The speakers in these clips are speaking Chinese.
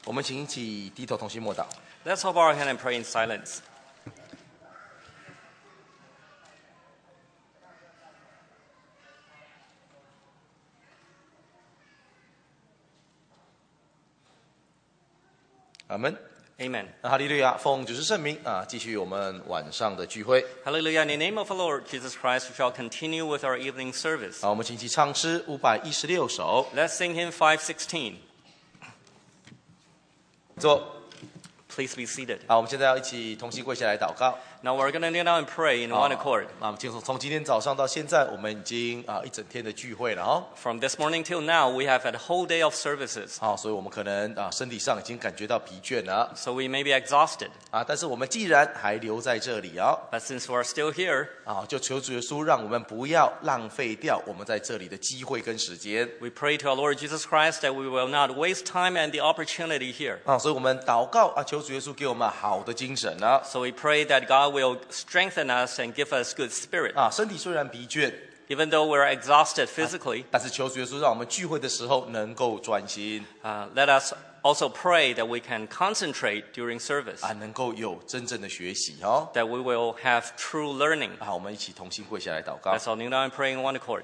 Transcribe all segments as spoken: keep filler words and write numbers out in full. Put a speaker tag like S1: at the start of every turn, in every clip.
S1: 我们请一起低头同心默祷。
S2: Let's hold our hand and pray in silence.
S1: 阿门。
S2: Amen.
S1: 哈利路亚，奉主是圣名啊，继续我们晚上的聚会。
S2: Hallelujah. In the name of the Lord Jesus Christ, we shall continue with our evening service.
S1: 好，我们请一起唱诗五百一十六首。
S2: Let's sing hymn five sixteen.
S1: 坐。
S2: Please be seated.
S1: 好，我们现在要一起同心跪下来祷告。
S2: Now we're going to kneel down and pray in one accord.
S1: 那我们从从今天早上到现在，我们已经啊一整天的聚会了哦。
S2: From this morning till now, we have had a whole day of services.
S1: 好，所以我们可能啊身体上已经感觉到疲倦了
S2: So we may be exhausted.
S1: 啊，但是我们既然还留在这里啊，
S2: But since we're still here,
S1: 啊，就求主耶稣让我们不要浪费掉我们在这里的机会跟时间
S2: we pray to our Lord Jesus Christ that we will not waste time and the opportunity here.
S1: 啊，所以我们祷告啊，求主耶稣给我们好的精神啊
S2: So we pray that God will strengthen us and give us good spirit.
S1: 啊，身体虽然疲倦，
S2: Even though we're exhausted physically,
S1: 但是求主耶稣让我们聚会的时候能够专心
S2: uh, let us also pray that we can concentrate during service,
S1: 啊，能够有真正的学习哦。
S2: that we will have true learning.
S1: 好，我们一起同心跪下来祷告。
S2: Let's all kneel down and pray in one accord.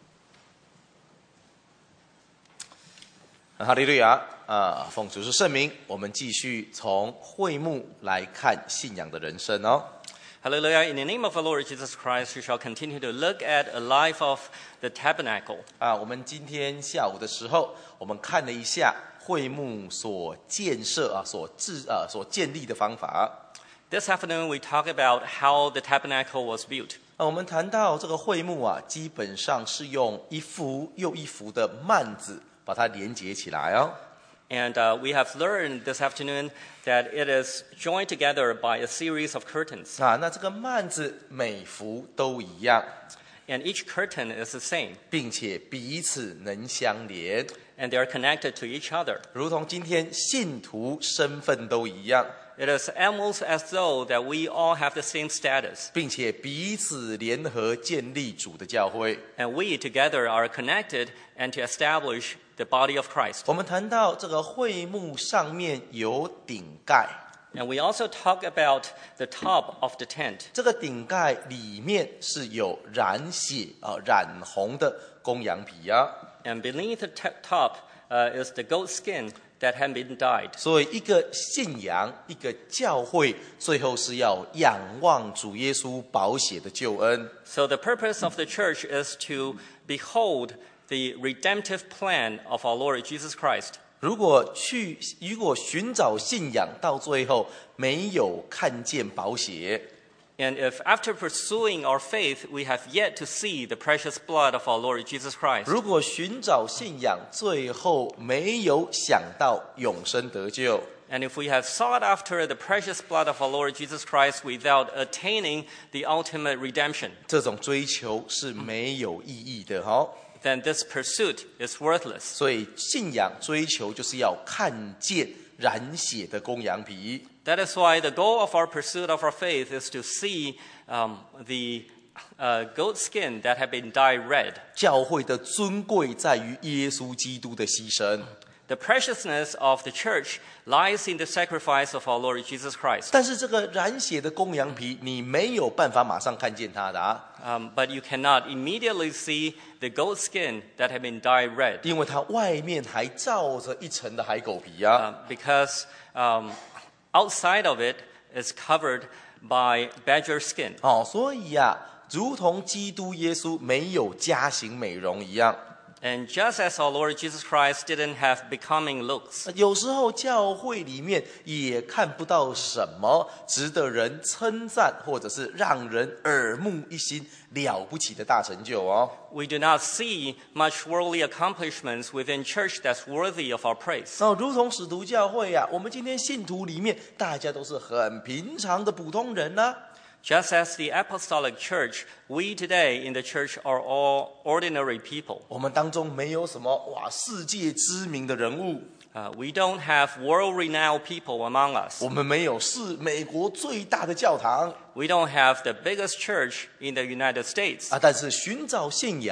S1: 哈利路亚啊！奉主是圣名，我们继续从会幕来看信仰的人生哦。
S2: Hallelujah. In the name of the Lord Jesus Christ, we shall continue to look at a life of the tabernacle.
S1: 啊，我们今天下午的时候，我们看了一下会幕所建设啊、所制啊、所建立的方法。
S2: This afternoon, we talk about how the tabernacle was built.
S1: 啊，我们谈到这个会幕啊，基本上是用一幅又一幅的幔子把它连接起来哦。
S2: And uh, we have learned this afternoon that it is joined together by a series of curtains.
S1: 啊，那这个幔子每幅都一样，
S2: And each curtain is the same,
S1: 并且彼此能相连，
S2: and they are connected to each other.
S1: 如同今天信徒身份都一样。
S2: It is almost as though that we all have the same status,
S1: 并且彼此联合建立主的教会。
S2: and we together are connected and to establish the body of Christ.
S1: 我们谈到这个会幕上面有顶盖，
S2: And we also talk about the top of the tent.
S1: 这个顶盖里面是有染血啊、染红的公羊皮啊，
S2: And beneath the t- top uh, is the goat skin that had been dyed.
S1: 所以一个信仰，一个教会，最后是要仰望主耶稣宝血的救恩。
S2: So the purpose of the church is to behold the redemptive plan of our Lord Jesus Christ.
S1: 如果去，如果寻找信仰到最后没有看见宝血，
S2: And if after pursuing our faith, we have yet to see the precious blood of our Lord Jesus Christ,
S1: 如果寻找信仰最后没有想到永生得救，
S2: and if we have sought after the precious blood of our Lord Jesus Christ without attaining the ultimate redemption,
S1: 这种追求是没有意义的哈、哦。
S2: then this pursuit is worthless.
S1: 所以信仰追求就是要看见染血的公羊皮。
S2: That is why the goal of our pursuit of our faith is to see um, the uh, goat skin that had been dyed red.
S1: 教会的尊贵在于耶稣基督的牺牲，
S2: The preciousness of the church lies in the sacrifice of our Lord Jesus Christ.
S1: 但是这个染血的公羊皮，你没有办法马上看见它的啊，
S2: Um, but you cannot immediately see the goat skin that had been dyed red
S1: 因为它外面还罩着一层的海狗皮啊。
S2: uh, because um, outside of it is covered by badger skin.
S1: 哦，所以呀、啊，如同基督耶稣没有加型美容一样，
S2: And just as our Lord Jesus Christ didn't have becoming looks,
S1: 有时候教会里面也看不到什么值得人称赞，或者是让人耳目一新、了不起的大成就哦。
S2: we do not see much worldly accomplishments within church that's worthy of our praise.
S1: 那如同使徒教会呀、啊，我们今天信徒里面，大家都是很平常的普通人呐、啊。
S2: Just as the apostolic church, we today in the church are all ordinary people.
S1: 我们当中没有什么哇世界知名的人物，
S2: Uh, we don't have world-renowned people among us.
S1: 我们没有是美国最大的教堂
S2: We don't have the biggest church in the United States.
S1: 啊，但是寻找信仰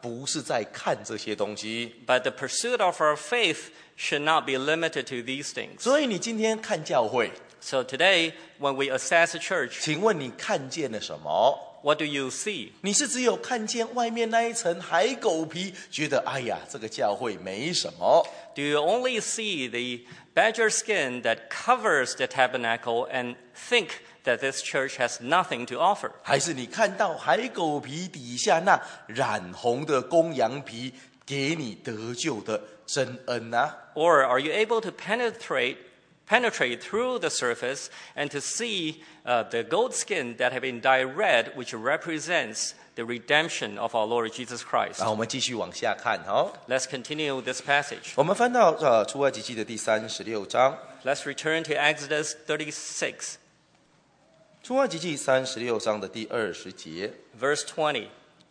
S1: 不是在看这些东西。
S2: But the pursuit of our faith should not be limited to these things.
S1: 所以你今天看教会，
S2: So today, when we assess a church,
S1: 请问你看见了什么？
S2: what do you see?
S1: 你是只有看见外面那一层海狗皮，觉得哎呀，这个教会没什么，
S2: Do you only see the badger skin that covers the tabernacle and think that this church has nothing to offer?
S1: 还是你看到海狗皮底下那染红的公羊皮，给你得救的真恩啊？
S2: Or are you able to penetrate penetrate through the surface and to see uh, the goat skin that have been dyed red, which represents the redemption of our Lord Jesus Christ?
S1: 然后我们继续往下看哦，
S2: Let's continue this passage.
S1: 我们翻到呃出埃及记的第三十六章，
S2: Let's return to Exodus thirty-six,
S1: 出埃及记三十六章的第二十节。
S2: verse twenty.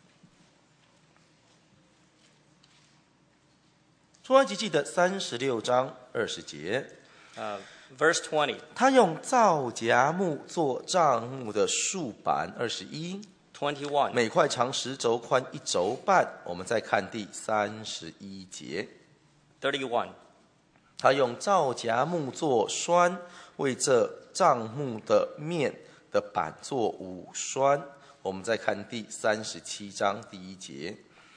S1: 出埃及记的三十六章二十节，
S2: Uh, verse twenty,
S1: 他用皂荚木做帐幕的竖板。二十一，
S2: twenty-one,
S1: 每块长十轴，宽一轴半。我们再看第三十一节，
S2: thirty-one,
S1: 他用皂荚木做栓，为这帐幕的面的板做五栓。我们再看第三十七章第一节，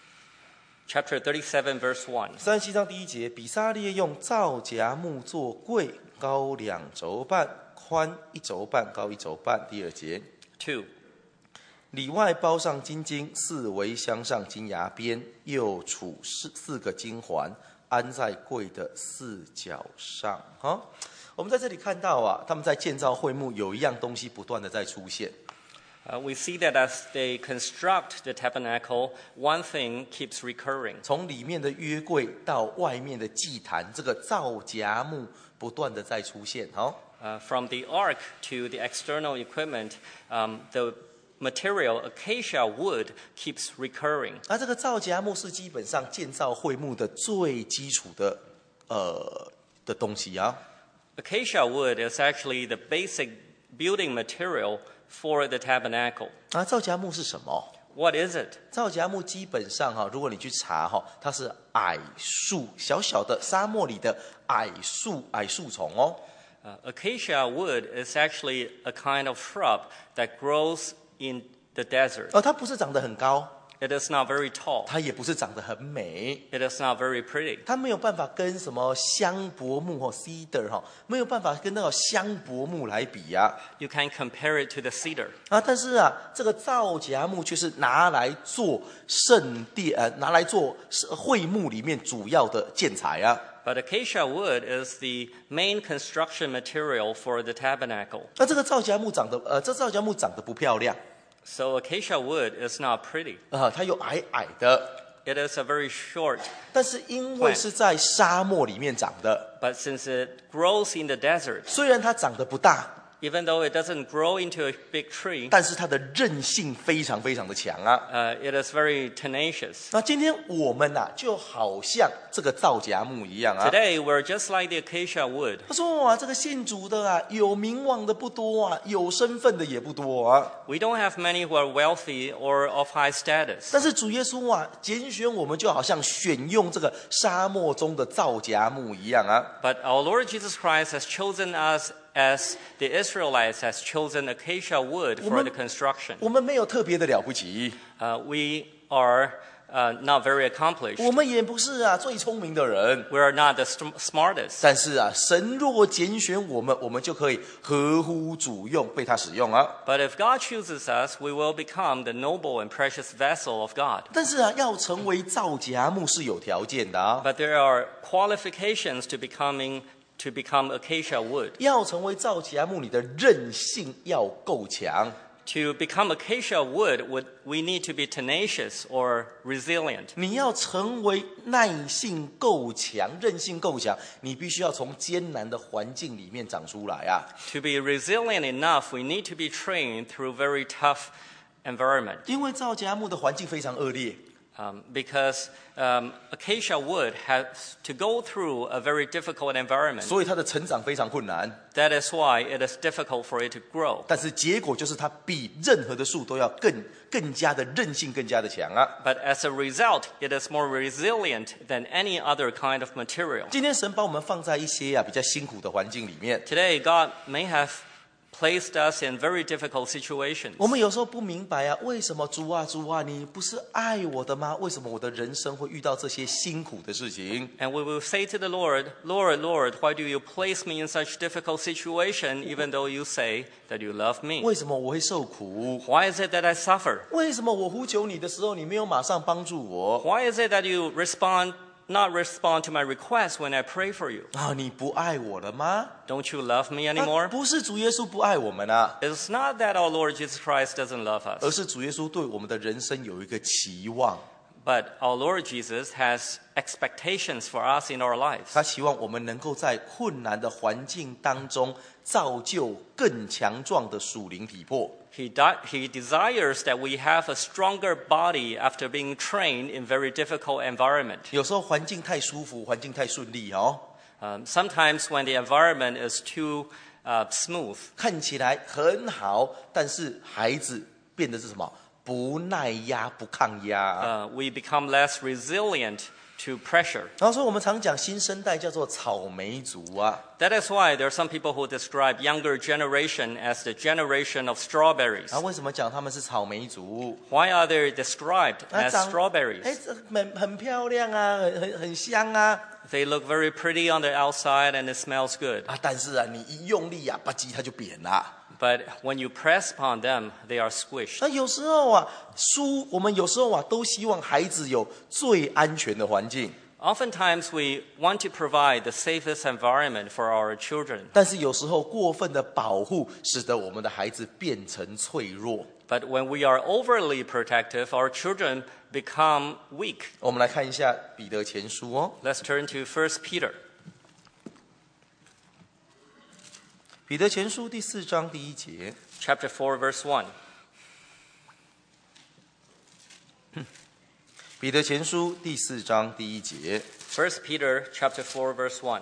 S2: chapter thirty-seven, verse one.
S1: 三十七章第一节，比撒列用皂荚木做柜，高两轴半，宽一轴半，高一轴半。第二节，
S2: two,
S1: 里外包上金经，四围镶上金牙边，又杵四四个金环，安在柜的四角上。哈，我们在这里看到啊，他们在建造会幕，有一样东西不断的在出现。
S2: Uh, we see that as they construct the tabernacle, one thing keeps recurring.
S1: 从里面的约柜到外面的祭坛，这个皂荚木不断的在出现。哈，
S2: Uh, from the ark to the external equipment, um, the material, acacia wood, keeps recurring.
S1: 那这个皂荚木是基本上建造会幕的最基础的呃的东西啊。
S2: Acacia wood is actually the basic building material for the tabernacle.
S1: 那皂荚木是什么？
S2: What is it?
S1: 皂荚木基本上哈，如果你去查哈，它是矮树，小小的沙漠里的矮树，矮树丛哦。
S2: Uh, acacia wood is actually a kind of shrub that grows in the desert.
S1: 而它不是长得很高，
S2: It is not very tall.
S1: 它也不是长得很美，
S2: It is not very pretty.
S1: 它没有办法跟什么香柏木或 cedar 哈，没有办法跟那个香柏木来比呀、
S2: You can compare it to the cedar.
S1: 啊。但是啊，这个皂荚木却是拿来做圣殿，呃，拿来做会幕里面主要的建材啊。
S2: But acacia wood is the main construction material for the tabernacle.
S1: 那这个皂荚木长得，呃，这皂荚木长得不漂亮
S2: So acacia wood is not pretty.
S1: 啊、它又矮矮的。
S2: It is a very short,
S1: 但是因为是在沙漠里面长的，
S2: but since it grows in the desert,
S1: 虽然它长得不大，
S2: even though it doesn't grow into a big tree,
S1: 但是它的韧性非常非常的强啊。
S2: uh, it is very tenacious.
S1: 那今天我们呐、啊，就好像这个皂荚木一样啊。
S2: Today, we're just like the acacia wood.
S1: 他说哇，这个信主的啊，有名望的不多啊，有身份的也不多啊。
S2: We don't have many who are wealthy or of high status.
S1: 但是主耶稣啊，拣选我们就好像选用这个沙漠中的皂荚木一样啊。
S2: But our Lord Jesus Christ has chosen us as the Israelites has chosen acacia wood for the construction.
S1: 我们没有特别的了不起，
S2: Uh, we are uh, not very accomplished.
S1: 我们也不是啊最聪明的人。
S2: We are not the st- smartest.
S1: 但是啊，神若拣选我们，我们就可以合乎主用，被他使用啊。
S2: But if God chooses us, we will become the noble and precious vessel of God.
S1: 但是啊，要成为皂荚木是有条件的啊。
S2: But there are qualifications to becoming to become acacia wood.
S1: 要成为皂荚木，你的韧性要够强。
S2: To become acacia wood, would, we need to be tenacious or resilient.
S1: 你要成为耐性够强、韧性够强，你必须要从艰难的环境里面长出来啊。
S2: To be resilient enough, we need to be trained through very tough environment.
S1: 因为皂荚木的环境非常恶劣，
S2: Um, because um, acacia wood has to go through a very difficult environment.
S1: 所以它的成长非常困难。
S2: That is why it is difficult for it to grow.
S1: 但是结果就是它比任何的树都要更更加的韧性，更加的强啊！
S2: But as a result, it is more resilient than any other kind of material.
S1: 今天神把我们放在一些啊比较辛苦的环境里面，
S2: Today, God may have placed us in very difficult situations.
S1: 我们有时候不明白啊，为什么主啊主啊，你不是爱我的吗？为什么我的人生会遇到这些辛苦的事情？
S2: And we will say to the Lord, Lord, Lord, why do you place me in such difficult situation even though you say that you love me?
S1: 为什么我会受苦？
S2: Why is it that I suffer?
S1: 为什么我呼求你的时候，你没有马上帮助我？
S2: Why is it that you respond, not respond to my request when I pray for you?
S1: 啊，你不爱我了吗？
S2: Don't you love me
S1: 啊
S2: anymore?
S1: 不是主耶稣不爱我们啊，
S2: It's not that our Lord Jesus Christ doesn't love
S1: 而
S2: us,
S1: 是主耶稣对我们的人生有一个期望，
S2: but our Lord Jesus has expectations for us in our lives.
S1: 他希望我们能够在困难的环境当中造就更强壮的属灵体魄。
S2: He, di- he desires that we have a stronger body after being trained in very difficult environment.
S1: 有时候环境太舒服，环境太顺利哦，
S2: Um, sometimes when the environment is too uh, smooth,
S1: 看起来很好，但是孩子变得是什么？不耐压、不抗压。
S2: uh, we become less resilient to pressure.
S1: 然后所以我们常讲新生代叫做草莓族啊。
S2: That is why there are some people who describe younger generation as the generation of strawberries.
S1: 然后为什么讲他们是草莓族？
S2: Why are they described
S1: 啊
S2: as
S1: 长
S2: strawberries?
S1: 哎，这很很漂亮啊，很很很香啊。
S2: They look very pretty on the outside and it smells good.
S1: 啊，但是啊，你一用力啊，吧唧它就扁了。
S2: But when you press upon them, they are squished.
S1: 那有时候啊，书我们有时候啊，都希望孩子有最安全的环境，
S2: Oftentimes we want to provide the safest environment for our children.
S1: 但是有时候过分的保护，使得我们的孩子变成脆弱。
S2: But when we are overly protective, our children become weak.
S1: 我们来看一下彼得前书哦，
S2: Let's turn to First Peter.
S1: 彼得前书第四章第一节，
S2: Chapter four, verse one.
S1: 彼得前书第四章第一节，
S2: First Peter chapter four, verse one.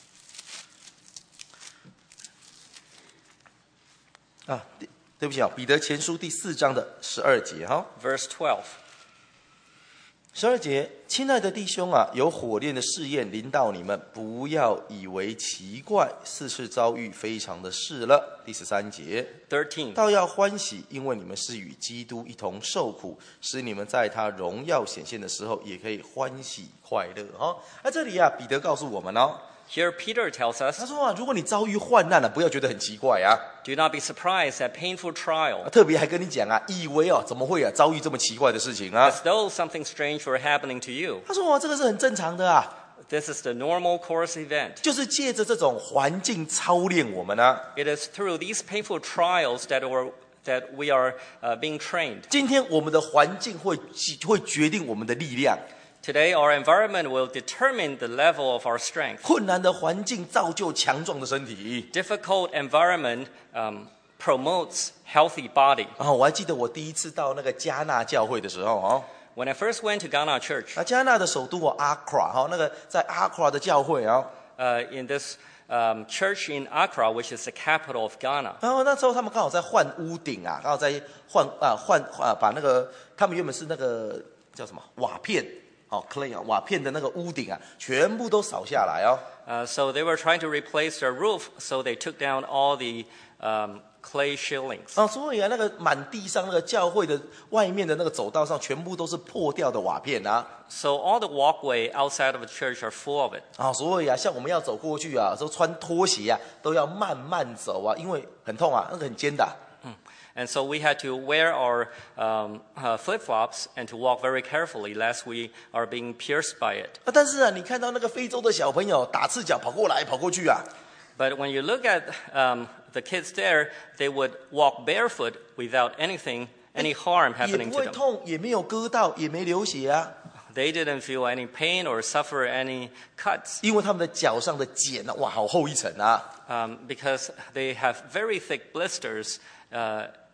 S1: 啊，对对不起啊，彼得前书第四章的十二节哈。
S2: Verse twelve.
S1: 十二节，亲爱的弟兄啊，有火炼的试验临到你们，不要以为奇怪，似是遭遇非常的事了。第十三节，
S2: thirteen.
S1: 倒要欢喜，因为你们是与基督一同受苦，使你们在他荣耀显现的时候，也可以欢喜快乐。哈，那这里啊，彼得告诉我们哦，
S2: Here Peter tells
S1: 他
S2: us,
S1: 说啊，如果你遭遇患难了、不要觉得很奇怪啊，
S2: do not be surprised at painful trial,
S1: 特别还跟你讲啊，以为哦，怎么会啊遭遇这么奇怪的事情啊？
S2: as though something strange were happening to you.
S1: 他说哦，这个是很正常的啊。
S2: This is the normal course event.
S1: 就是借着这种环境操练我们啊。
S2: It is through these painful trials that, were, that we are uh, being trained.
S1: 今天我们的环境会会决定我们的力量，
S2: Today, our environment will determine the level of our strength.
S1: 困难的环境造就强壮的身体。
S2: Difficult environment um, promotes healthy body.
S1: 啊，我还记得我第一次到那个加纳教会的时候哦，
S2: When I first went to Ghana Church,
S1: 那加纳的首都哦阿克拉哈，那个在阿克拉的教会啊，
S2: uh, in this um, church in Accra, which is the capital of Ghana,
S1: 然后那时候他们刚好在换屋顶啊，刚好在换啊换啊把那个他们原本是那个叫什么瓦片。哦 ，clay 啊，瓦片的那个屋顶啊，全部都扫下来哦。
S2: uh, so they were trying to replace their roof, so they took down all the um, clay shillings.
S1: 啊，所以啊，那个满地上那个教会的外面的那个走道上，全部都是破掉的瓦片啊。
S2: So all the walkway outside of the church are full of it.
S1: 啊，所以啊，像我们要走过去啊，都穿拖鞋啊，都要慢慢走啊，因为很痛啊，那个很尖的啊。
S2: And so we had to wear our um, uh, flip-flops and to walk very carefully lest we are being pierced by it.
S1: 啊，但是啊，你看到那个非洲的小朋友打赤脚跑过来跑过去啊，
S2: But when you look at um, the kids there, they would walk barefoot without anything, any harm
S1: 也
S2: happening
S1: 不
S2: to
S1: 会
S2: them.
S1: 痛，也没有割到，也没流血啊，
S2: They didn't feel any pain or suffer any cuts
S1: 因为他们的脚上的茧啊，哇，好厚一层啊。
S2: um, because they have very thick blisters uh,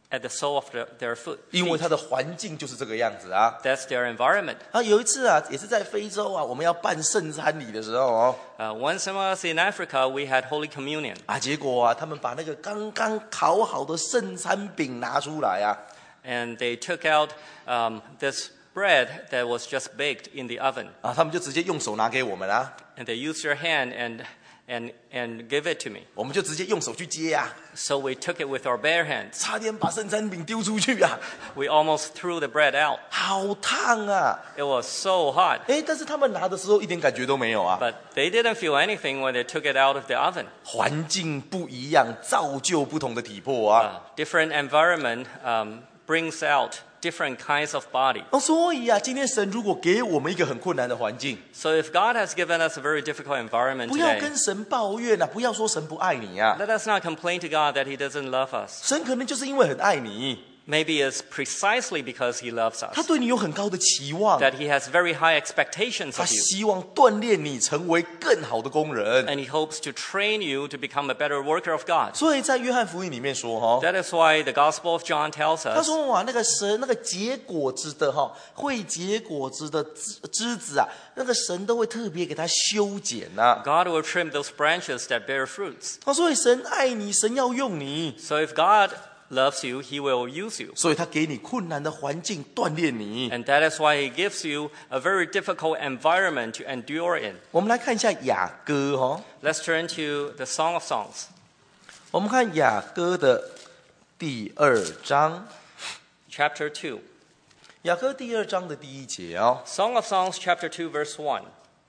S2: at the sole of the, their foot.
S1: 因为
S2: feet.
S1: 它的环境就是这个样子啊。
S2: That's their environment.
S1: 啊，有一次啊，也是在非洲啊，我们要办圣餐礼的时候哦，
S2: Uh, once I was in Africa, we had Holy Communion.
S1: 啊，结果啊，他们把那个刚刚烤好的圣餐饼拿出来啊，
S2: And they took out um, this bread that was just baked in the oven.
S1: 啊，他们就直接用手拿给我们啊，
S2: And they used their hand and, and, and give it to me.
S1: 我们就直接用手去接啊，
S2: So we took it with our bare hands.
S1: 差点把圣餐饼丢出去啊，
S2: We almost threw the bread out.
S1: 好烫啊！
S2: It was so hot.
S1: 哎，但是他们拿的时候一点感觉都没有啊，
S2: But they didn't feel anything when they took it out of the oven.
S1: 环境不一样，造就不同的体魄啊。
S2: Uh, different environment um, brings out different kinds of body.
S1: 哦，所以啊，今天神如果给我们一个很困难的环境，
S2: So if God has given us a very difficult environment
S1: 不要
S2: today,
S1: 跟神抱怨啊，不要说神不爱你啊，
S2: let us not complain to God that He doesn't love us.
S1: 神可能就是因为很爱你，
S2: Maybe it's precisely because He loves
S1: 他
S2: us,
S1: 对你有很高的期望，
S2: that He has very high expectations
S1: 他
S2: of you,
S1: 希望锻炼你成为更好的工人。
S2: and He hopes to train you to become a better worker of God.
S1: 所以在约翰福音里面说，哈，
S2: That is why the Gospel of John tells
S1: 他
S2: us
S1: 说哇，那个神那个结果子的哈，会结果子的枝枝子啊，那个神都会特别给他修剪呐、啊。
S2: God will trim those branches that bear fruits.
S1: 他所以神爱你，神要用你，
S2: So if God loves you, He will use you.
S1: 所以他给你困难的环境锻炼你。
S2: And that is why He gives you a very difficult environment to endure in.
S1: 我们来看一下雅歌哈，
S2: Let's turn to the Song of Songs,
S1: 我们看雅歌的第二章，
S2: chapter two.
S1: 雅歌第二章的第一节哦，
S2: Song of Songs, chapter two, verse one.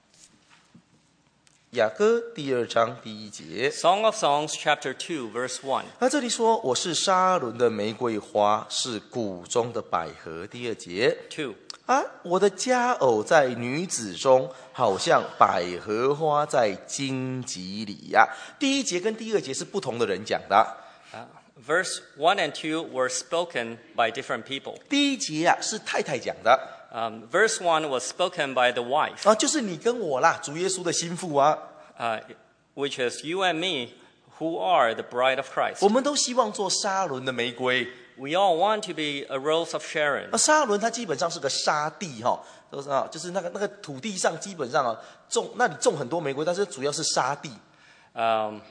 S1: 雅歌第二章第一节。
S2: Song of Songs, chapter two, verse one.
S1: 那这里说我是沙伦的玫瑰花，是谷中的百合。第二节
S2: two.
S1: 啊，我的佳偶在女子中，好像百合花在荆棘里呀、第一节跟第二节是不同的人讲的。
S2: Uh, verse one and two were spoken by different people.
S1: 第一节啊是太太讲的
S2: Um, verse one was spoken by the wife,
S1: 啊，就是你跟我啦，主耶稣的心腹啊，
S2: uh, which is you and me, who are the bride of Christ.
S1: 我们都希望做沙伦的玫瑰。
S2: We all want to be a rose of Sharon.
S1: 那沙伦它基本上是个沙地哈，都是啊，就是那个那个土地上基本上啊种那里种很多玫瑰，但是主要是沙地。
S2: Um,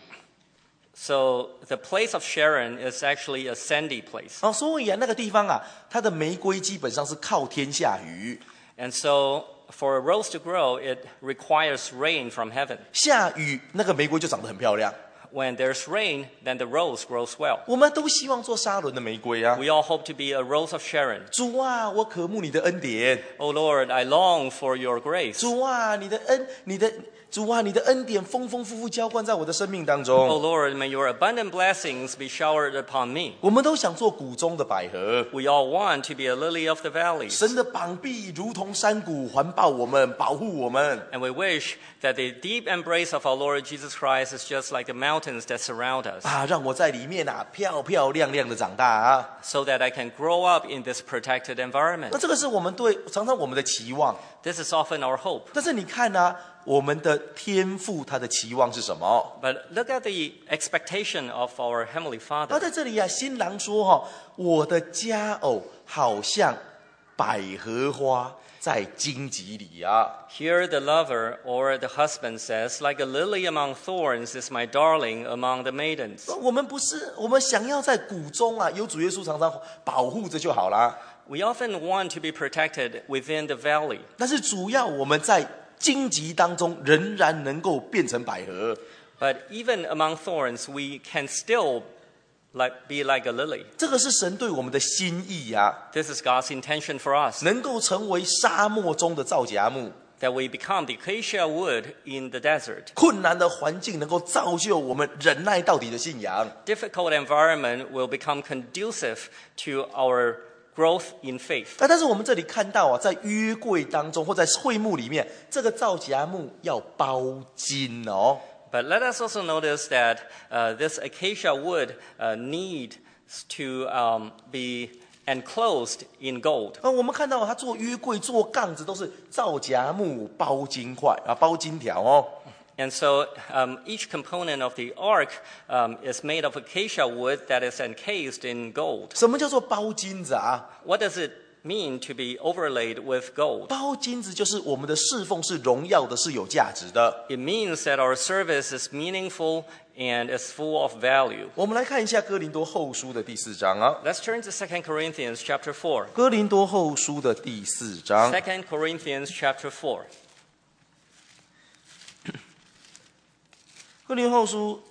S2: so the place of Sharon is actually a sandy place.
S1: 哦，所以啊，那个地方啊，它的玫瑰基本上是靠天下雨，
S2: And so for a rose to grow, it requires rain from heaven.
S1: 下雨那个玫瑰就长得很漂亮。
S2: When there's rain, then the rose grows well.
S1: 我们都希望做沙伦的玫瑰啊，
S2: We all hope to be a rose of Sharon.
S1: 主啊，我渴慕你的恩典，
S2: Oh Lord, I long for your grace.
S1: 主啊，你的恩，你的主啊，你的恩典丰丰富富浇灌在我的生命当
S2: Oh
S1: 中。
S2: Lord, may your abundant blessings be showered upon me.
S1: 我们都想做谷中的百合，
S2: We all want to be a lily of the valleys.
S1: 神的膀臂如同山谷，环抱我们，保护我们。
S2: And we wish that the deep embrace of our Lord Jesus Christ is just like the mountains that surround us,
S1: 啊，让我在里面啊漂漂亮亮的长大啊！
S2: so that I can grow up in this protected
S1: 那
S2: environment.
S1: 这个是我们对常常我们的期望，
S2: This is often our hope.
S1: 但是你看啊，我们的天父他的期望是什么？
S2: But look at the expectation of our Heavenly
S1: 那
S2: Father.
S1: 在这里啊，新郎说哈、我的佳偶好像百合花在荆棘里啊。
S2: Here the lover or the husband says, like a lily among thorns is my darling among the maidens.
S1: 我们不是，我们想要在谷中啊，有主耶稣常常保护着就好啦。
S2: We often want to be protected within the valley.
S1: 但是主要我们在荆棘当中仍然能够变成百合。
S2: But even among thorns, we can still like, be like a lily.
S1: 这个是神对我们的心意呀、
S2: This is God's intention for us,
S1: 能够成为沙漠中的皂荚木，
S2: that we become the acacia wood in the desert.
S1: 困难的环境能够造就我们忍耐到底的信仰。
S2: Difficult environment will become conducive to our growth in faith.
S1: 那但是我们这里看到啊，在约柜当中或在会幕里面，这个皂荚木要包金哦。
S2: But let us also notice that uh, this acacia wood uh, needs to um, be enclosed in gold.
S1: 那我们看到它做约柜、做杠子都是皂荚木包金块啊，包金条哦。
S2: And so um, each component of the ark um, is made of acacia wood that is encased in gold.
S1: 什么叫做包金子啊？
S2: What does it mean to be overlaid with gold?
S1: 包金子就是我们的侍奉是荣耀的，是有价值的。
S2: It means that our service is meaningful and is full of value.
S1: 我们来看一下哥林多后书的第四章啊，
S2: Let's turn to Second Corinthians chapter four.
S1: 哥林多后书的第四章，
S2: Second Corinthians chapter four.
S1: 哥林后书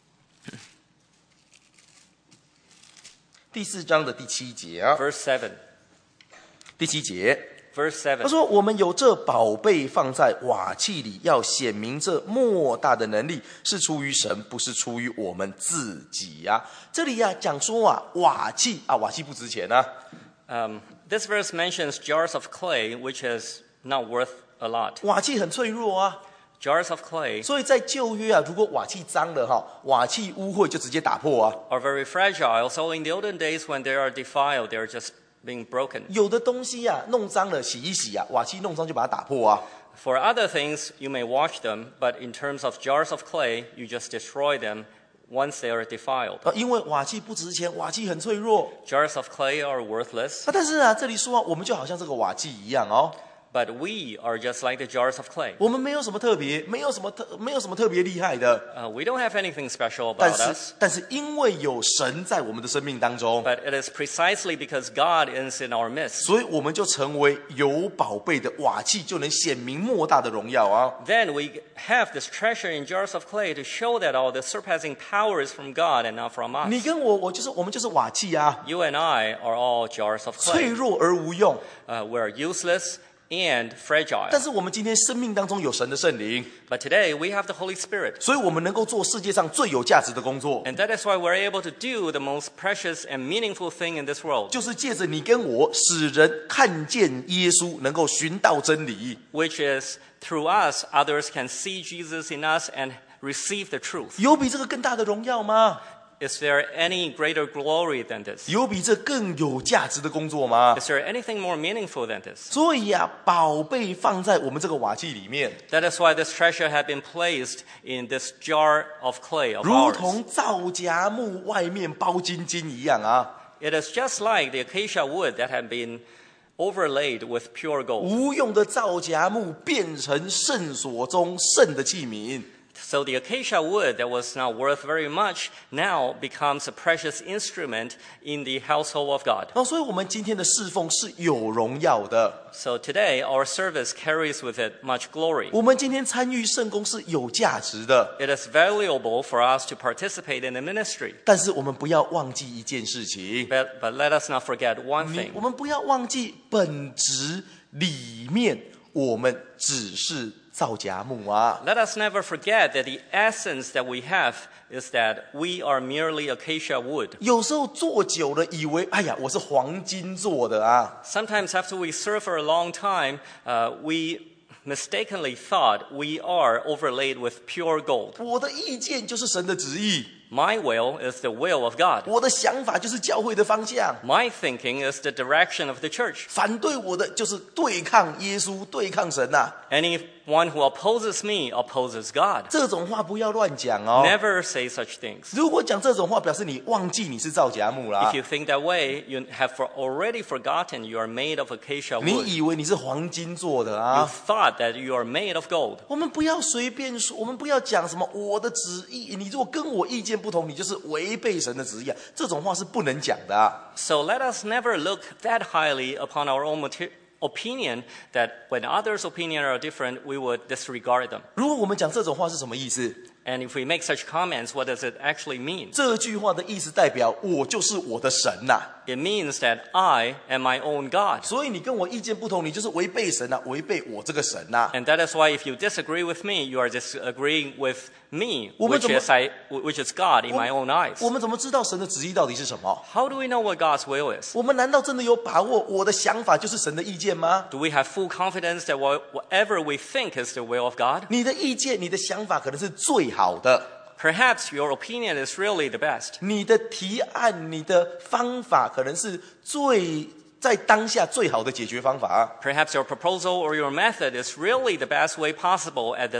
S1: 第四章的第七节啊，
S2: Verse seven.
S1: 第七节。
S2: Verse
S1: 他
S2: seven.
S1: 说：“我们有这宝贝放在瓦器里，要显明这莫大的能力是出于神，不是出于我们自己呀、啊。”这里呀、啊、讲说啊，瓦器啊，瓦器不值钱啊。
S2: Um, this verse mentions jars of clay, which is not worth a lot.
S1: 瓦器很脆弱啊，
S2: Jars of clay
S1: 所以在旧约啊，如果瓦器脏了哈，瓦器污秽就直接打破啊。
S2: are very fragile. So in the olden days, when they are defiled, they are just being broken.
S1: 有的东西啊，弄脏了洗一洗啊，瓦器弄脏就把它打破啊。
S2: For other things, you may wash them, but in terms of jars of clay, you just destroy them once they are defiled.
S1: 啊，因为瓦器不值钱，瓦器很脆弱。
S2: Jars of clay are worthless,
S1: 啊，但是啊，这里说啊，我们就好像这个瓦器一样哦。
S2: but we are just like the jars of clay.
S1: 我们没有什么特别，没有什么特，没有什么特别厉害的，
S2: Uh, we don't have anything special
S1: 但
S2: about
S1: 是
S2: us,
S1: 但是因为有神在我们的生命当中，
S2: but it is precisely because God is in our midst.
S1: 所以我们就成为有宝贝的瓦器，就能显明莫大的荣耀啊！
S2: Then we have this treasure in jars of clay to show that all the surpassing power is from God and not from
S1: 你
S2: us.
S1: 跟我，我就是我们就是瓦器啊，
S2: You and I are all jars of
S1: 脆
S2: clay.
S1: 弱而无用。
S2: Uh, we're useless and fragile.
S1: 但是我们今天生命当中有神的圣灵，
S2: But today we have the Holy Spirit.
S1: 所以我们能够做世界上最有价值的工作，
S2: And that is why we're able to do the most precious and meaningful thing in this world,
S1: 就是借着你跟我，使人看见耶稣，能够寻到真理。
S2: which is through us, others can see Jesus in us and receive the truth.
S1: 有比这个更大的荣耀吗？
S2: Is there any greater glory than this?
S1: 有比这更有价值的工作吗？
S2: Is there anything more meaningful than this?
S1: 所以啊，宝贝放在我们这个瓦器里面，
S2: That is why this treasure had been placed in this jar of clay of
S1: 如
S2: ours.
S1: 同皂荚木外面包金金一样啊，
S2: It is just like the acacia wood that had been overlaid with pure gold.
S1: 无用的皂荚木变成圣所中圣的器皿。
S2: So the acacia wood that was not worth very much now becomes a precious instrument in the household of God.
S1: 哦，所以我们今天的侍奉是有荣耀的，
S2: So today our service carries with it much glory.
S1: 我们今天参与圣工是有价值的。
S2: It is valuable for us to participate in the ministry.
S1: 但是我们不要忘记一件事情，
S2: But, but let us not forget one
S1: 你
S2: thing.
S1: 我们不要忘记本质里面，我们只是皂荚木啊。
S2: Let us never forget that the essence that we have is that we are merely acacia wood.
S1: 有时候做久了，以为哎呀，我是黄金做的啊。
S2: Sometimes after we serve for a long time, uh, we mistakenly thought we are overlaid with pure gold.
S1: 我的意见就是神的旨意，
S2: My will is the will of God.
S1: 我的想法就是教会的方向。
S2: My thinking is the direction of the church.
S1: 反对我的就是对抗耶稣，对抗神呐、啊。
S2: Anyone who opposes me opposes God.
S1: 这种话不要乱讲哦。
S2: Never say such things.
S1: 如果讲这种话，表示你忘记你是皂荚木啦
S2: If。you think that way, you have for already forgotten you are made of acacia
S1: 你
S2: wood.
S1: 以为你是黄金做的
S2: You
S1: 啊？
S2: thought that you are made of gold.
S1: 我们不要随便说，我们不要讲什么我的旨意。你如果跟我意见不同，你就是违背神的旨意啊！这种话是不能讲的啊。
S2: So let us never look that highly upon our own mater- opinion that when others' opinion are different, we would disregard them.
S1: 如果我们讲这种话是什么意思？
S2: And if we make such comments, what does it actually mean?
S1: 这句话的意思代表我就是我的神呐、
S2: It means that I am my own God.
S1: 所以你跟我意见不同，你就是违背神呐、违背我这个神呐、
S2: And that is why if you disagree with me, you are disagreeing with me,
S1: 我们
S2: which
S1: 怎么-
S2: is, I, which is God in my own eyes.
S1: 我们怎么知道神的旨意到底是什么？
S2: How do we know what God's will is?
S1: 我们难道真的有把握我的想法就是神的意见吗？
S2: Do we have full confidence that wha- whatever we think is the will of God?
S1: 你的意见、你的想法可能是最好的，
S2: Perhaps your opinion is really the best.
S1: 你的提案、你的方法可能是最在当下最好的解决方法。
S2: Perhaps your proposal or your method is really the best way possible at this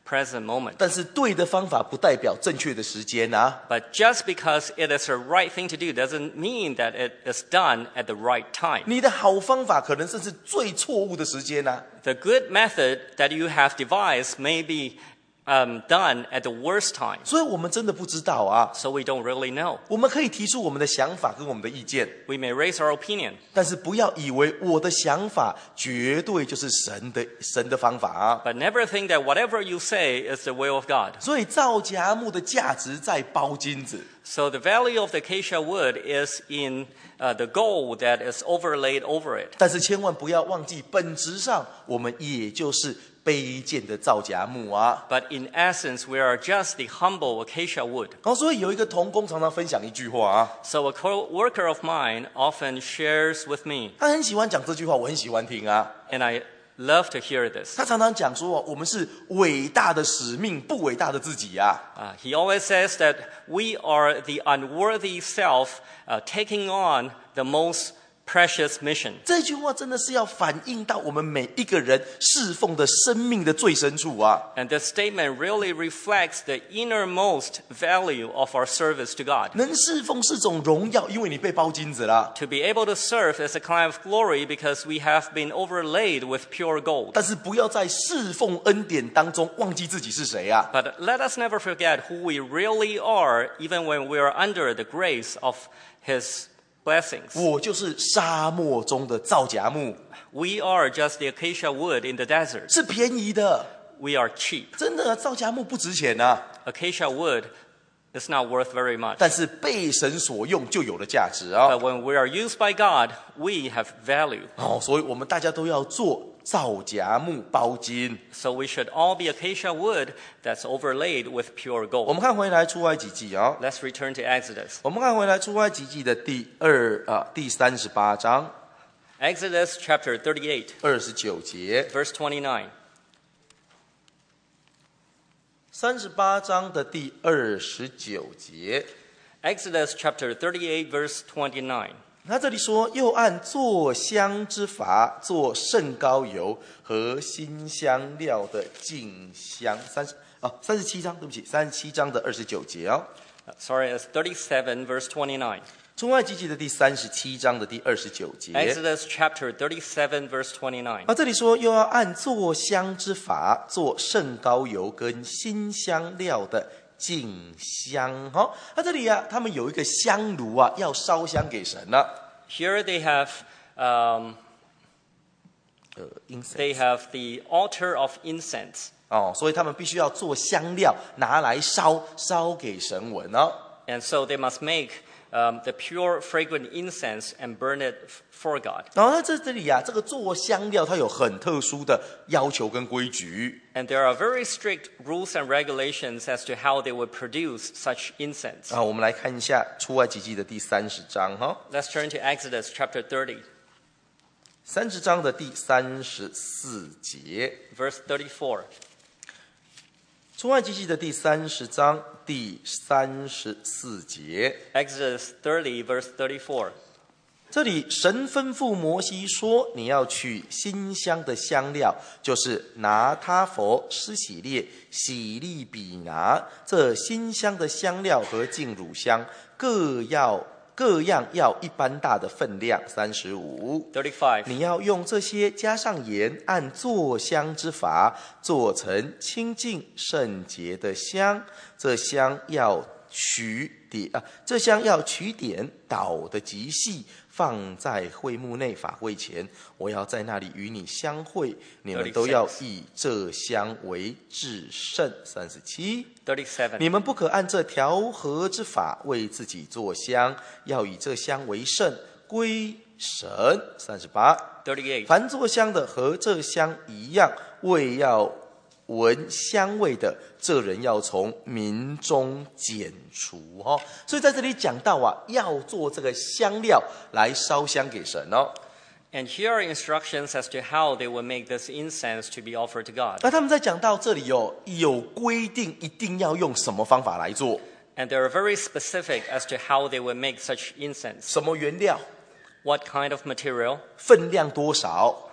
S2: present moment.
S1: 但是对的方法不代表正确的时间啊。
S2: But just because it is the right thing to do doesn't mean that it is done at the right time.
S1: 你的好方法可能甚至最错误的时间啊。
S2: The good method that you have devised may be um, done at the worst time.
S1: 所以我们真的不知道啊。
S2: So we don't really know.
S1: 我们可以提出我们的想法跟我们的意见，
S2: We may raise our opinion,
S1: 但是不要以为我的想法绝对就是神的神的方法啊。
S2: but never think that whatever you say is the will of God.
S1: 所以造荚木的价值在包金子。
S2: So the value of the acacia wood is in uh, the gold that is overlaid over it.
S1: 但是千万不要忘记，本质上我们也就是卑贱的造荚木啊。
S2: But in essence, we are just the humble acacia wood.
S1: 然后，所以有一个同工常常分享一句话啊，
S2: So a co-worker of mine often shares with me,
S1: 他很喜欢讲这句话，我很喜欢听啊。
S2: and I love to hear this.
S1: 他常常讲说，我们是伟大的使命，不伟大的自己啊。
S2: Uh, he always says that we are the unworthy self uh, taking on the most precious mission.
S1: 这句话真的是要反映到我们每一个人侍奉的生命的最深处啊。
S2: And this statement really reflects the innermost value of our service to God.
S1: 能侍奉是种荣耀，因为你被包金子啦。
S2: To be able to serve is a kind of glory because we have been overlaid with pure gold.
S1: 但是不要在侍奉恩典当中忘记自己是谁啊。
S2: But let us never forget who we really are, even when we are under the grace of His blessings.
S1: 我就是沙漠中的造荚木，
S2: We are just the acacia wood in the desert.
S1: 是便宜的。
S2: We are cheap.
S1: 真的，造荚木不值钱啊，
S2: Acacia wood is not worth very much.
S1: 但是被神所用就有了价值啊。
S2: But when we are used by God, we have value.
S1: 哦，所以我们大家都要做造荚木包金。
S2: So we should all be acacia wood that's overlaid with pure
S1: 我
S2: gold.
S1: 们看回来出埃及记啊，
S2: Let's return to Exodus.
S1: 我们看回来出埃及记的第二啊第三十八章
S2: Exodus chapter thirty-eight,
S1: 二十九节，
S2: verse twenty-nine.
S1: 三十八章的第二十九节。
S2: Exodus chapter thirty-eight, verse twenty-nine.
S1: 他这里说，又按做香之法做圣膏油和馨香料的净香。三十啊，三十七章，对不起，三十七章的二十九节哦。
S2: Uh, Sorry, it's thirty-seven, verse twenty-nine.
S1: 出埃及记的第三十七章的第二十九节。
S2: Exodus chapter thirty-seven, verse twenty-nine.
S1: 啊，这里说又要按做香之法做圣膏油跟馨香料的净香。好、那、这里啊，他们有一个香炉啊，要烧香给神了、
S2: Here they have, um,
S1: 呃 incense
S2: they have the altar of incense.
S1: 哦，所以他们必须要做香料拿来烧，烧给神闻哦。
S2: And so they must make um, the pure, fragrant incense and burn it f- for God.
S1: 然后在这这里啊，这个做香料它有很特殊的要求跟规矩。
S2: And there are very strict rules and regulations as to how they would produce such incense.
S1: 啊，我们来看一下出埃及记的第三十章哈，
S2: Let's turn to Exodus chapter thirty,
S1: 三十章的第三十四节。
S2: verse thirty-four.
S1: 出埃及记的第三十章第三十四节，
S2: Exodus thirty, verse thirty-four.
S1: 这里神吩咐摩西说：“你要取馨香的香料，就是拿他佛、施喜列、喜利比拿这馨香的香料和净乳香，各要各样要一般大的分量，三十五。
S2: thirty-five.
S1: 你要用这些加上盐，按做香之法做成清净圣洁的香。这香要取点啊，这香要取点捣的极细，放在会幕内法会前。我要在那里与你相会，你们都要以这香为至圣。三十七。
S2: thirty-seven.
S1: 你们不可按这调和之法为自己做香，要以这香为圣，归神。三十八。
S2: thirty-eight.
S1: 凡做香的和这香一样，为要闻香味的，这人要从民中剪除哦。所以在这里讲到啊，要做这个香料来烧香给神哦。
S2: And here are instructions as to how they will make this incense to be offered to God.
S1: 那他们在讲到这里有有规定，一定要用什么方法来做，
S2: And they are very specific as to how they will make such incense.
S1: 什么原料，
S2: What kind of material,
S1: 分量多少，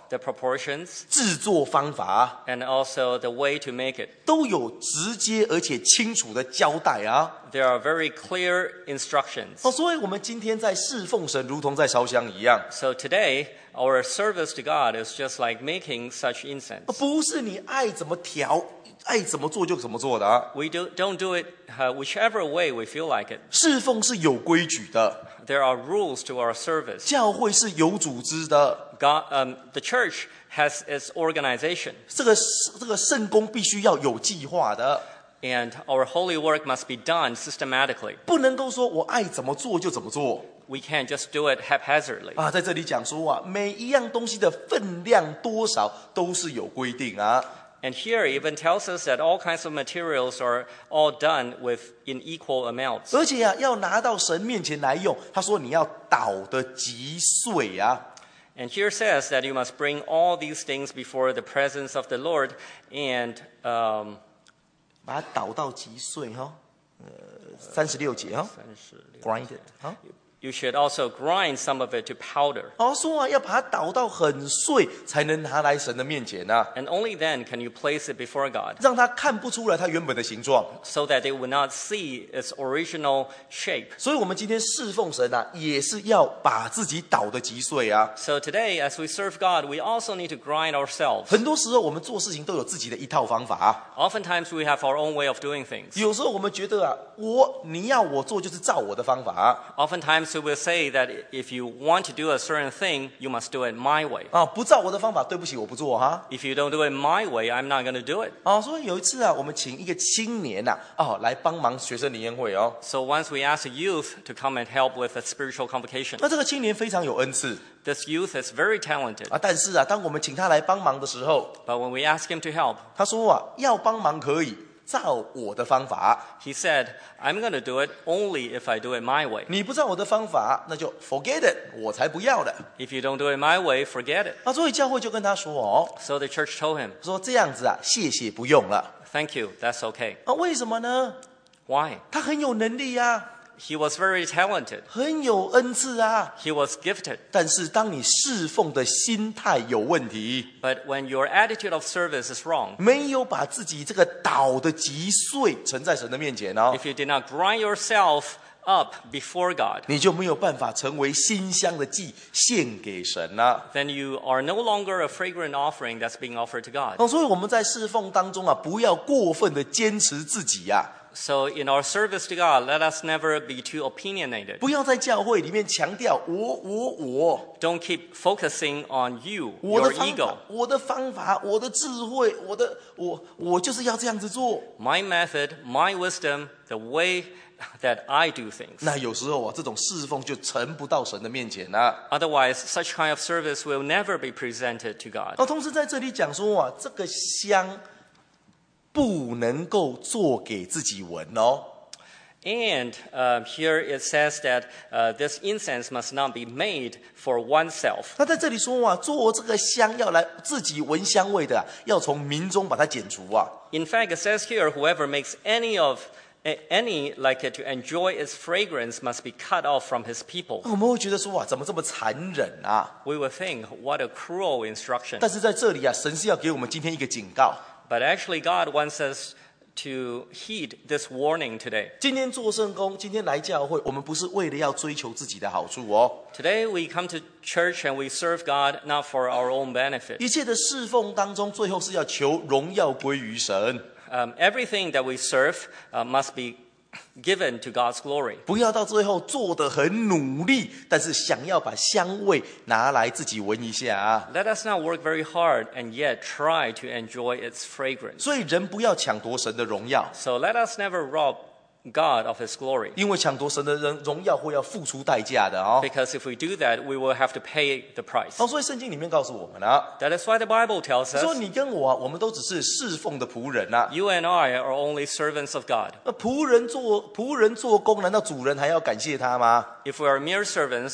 S2: the proportions,
S1: 制作方法
S2: and also the way to make it.
S1: 都有直接而且清楚的交代啊。
S2: There are very clear instructions.
S1: 哦，所以我们今天在侍奉神，如同在烧香一样，
S2: So today, our service to God is just like making such incense.
S1: 不是你爱怎么调、爱怎么做就怎么做的啊。
S2: We do, don't do it uh, whichever way we feel like it.
S1: 侍奉是有规矩的，
S2: There are rules to our service.
S1: 教会是有组织的，
S2: God, um, the church has its organization,
S1: 这个这个圣工必须要有计划的，
S2: and our holy work must be done systematically.
S1: 不能够说我爱怎么做就怎么做
S2: We can't just do it haphazardly.
S1: 啊。在这里讲说啊，每一样东西的分量多少都是有规定啊。
S2: And here it even tells us that all kinds of materials are all done with in equal amounts.
S1: 而且啊，要拿到神面前来用，他说你要捣得极碎啊。
S2: And here says that you must bring all these things before the presence of the Lord and um,
S1: 把它捣到极碎哈，呃，三十六节哈 ，grind it 啊。
S2: you should also grind some of it to powder.
S1: 哦，说啊，要把它捣到很碎，才能拿来神的面前呐、啊，
S2: And only then can you place it before God,
S1: 让他看不出来它原本的形状。
S2: so that they would not see its original shape.
S1: 所以，我们今天侍奉神啊，也是要把自己捣得极碎啊。
S2: So today, as we serve God, we also need to grind ourselves.
S1: 很多时候，我们做事情都有自己的一套方法啊。
S2: Oftentimes, we have our own way of doing things.
S1: 有时候我们觉得啊，我你要我做就是照我的方法啊，
S2: Oftentimes, we will say that if you want to do a certain thing, you must do it my way.
S1: 啊，不照我的方法，对不起，我不做哈。
S2: If you don't do it my way, I'm not going to do it.
S1: 啊，所以有一次啊，我们请一个青年呐、啊，哦，来帮忙学生联宴会哦。
S2: So once we asked the youth to come and help with a spiritual convocation.
S1: 那这个青年非常有恩赐
S2: This youth is very talented,
S1: 啊，但是啊，当我们请他来帮忙的时候，
S2: but when we ask him to help,
S1: 他说啊，要帮忙可以照我的方法，
S2: he said, I'm going to do it only if I do it my way.
S1: 你不照我的方法，那就 forget it，我才不要的。
S2: If you don't do it my way, forget it.
S1: 啊，所以教会就跟他说哦，
S2: So the church told him,
S1: 说这样子啊，谢谢不用了。
S2: thank you, that's okay.
S1: 啊，为什么呢？
S2: Why?
S1: 他很有能力啊，
S2: He was very talented.
S1: 很有恩赐啊。
S2: He was gifted.
S1: 但是当你侍奉的心态有问题，
S2: But when your attitude of service is wrong,
S1: 没有把自己这个捣的极碎呈在神的面前哦，
S2: if you did not grind yourself up before God,
S1: 你就没有办法成为馨香的祭献给神了、
S2: then you are no longer a fragrant offering that's being offered to God.
S1: 哦，所以我们在侍奉当中啊，不要过分的坚持自己呀、啊，
S2: So in our service to God, let us never be too opinionated.
S1: 不要在教会里面强调我我我
S2: Don't keep focusing on you,
S1: 我的
S2: your
S1: 方
S2: ego.
S1: 法、我的方法、我的智慧、我的我我就是要这样子做。
S2: My method, my wisdom, the way that I do things.
S1: 那有时候啊，这种侍奉就呈不到神的面前啊。
S2: Otherwise, such kind of service will never be presented to God.
S1: 那同时在这里讲说啊，这个香不能够做给自己闻哦。
S2: And uh, here it says that uh, this incense must not be made for oneself.
S1: 那在这里说啊，做这个香要来自己闻香味的、啊，要从民中把它剪除啊。
S2: In fact, it says here, whoever makes any of any like it to enjoy its fragrance must be cut off from his people.
S1: 我们会觉得说哇，怎么这么残忍啊？
S2: We would think, what a cruel instruction.
S1: 但是在这里啊，神是要给我们今天一个警告。
S2: But actually, God wants us to heed this warning today.
S1: 今天做圣工，今天来教会，我们不是为了要追求自己的好处哦。
S2: Today, we come to church and we serve God not for our own benefit.
S1: 一切的侍奉当中，最后是要求荣耀归于神。
S2: Um, everything that we serve uh, must be given to God's glory.
S1: 不要到最后做得很努力，但是想要把香味拿来自己闻一下啊。
S2: Let us not work very hard and yet try to enjoy its fragrance.
S1: 所以人不要抢夺神的荣耀，
S2: So let us never rob God of his glory.
S1: 因为抢夺神的人荣耀会要付出代价的哦。
S2: Because if we do that, we will have to pay the price.
S1: 哦，所以圣经里面告诉我们啊，
S2: That is why the Bible tells
S1: 说
S2: us,
S1: 你跟我啊，我们都只是侍奉的仆人啊。
S2: you and I are only servants of God.
S1: 那仆人做仆人做工，难道主人还要感谢他吗？
S2: If we are mere servants,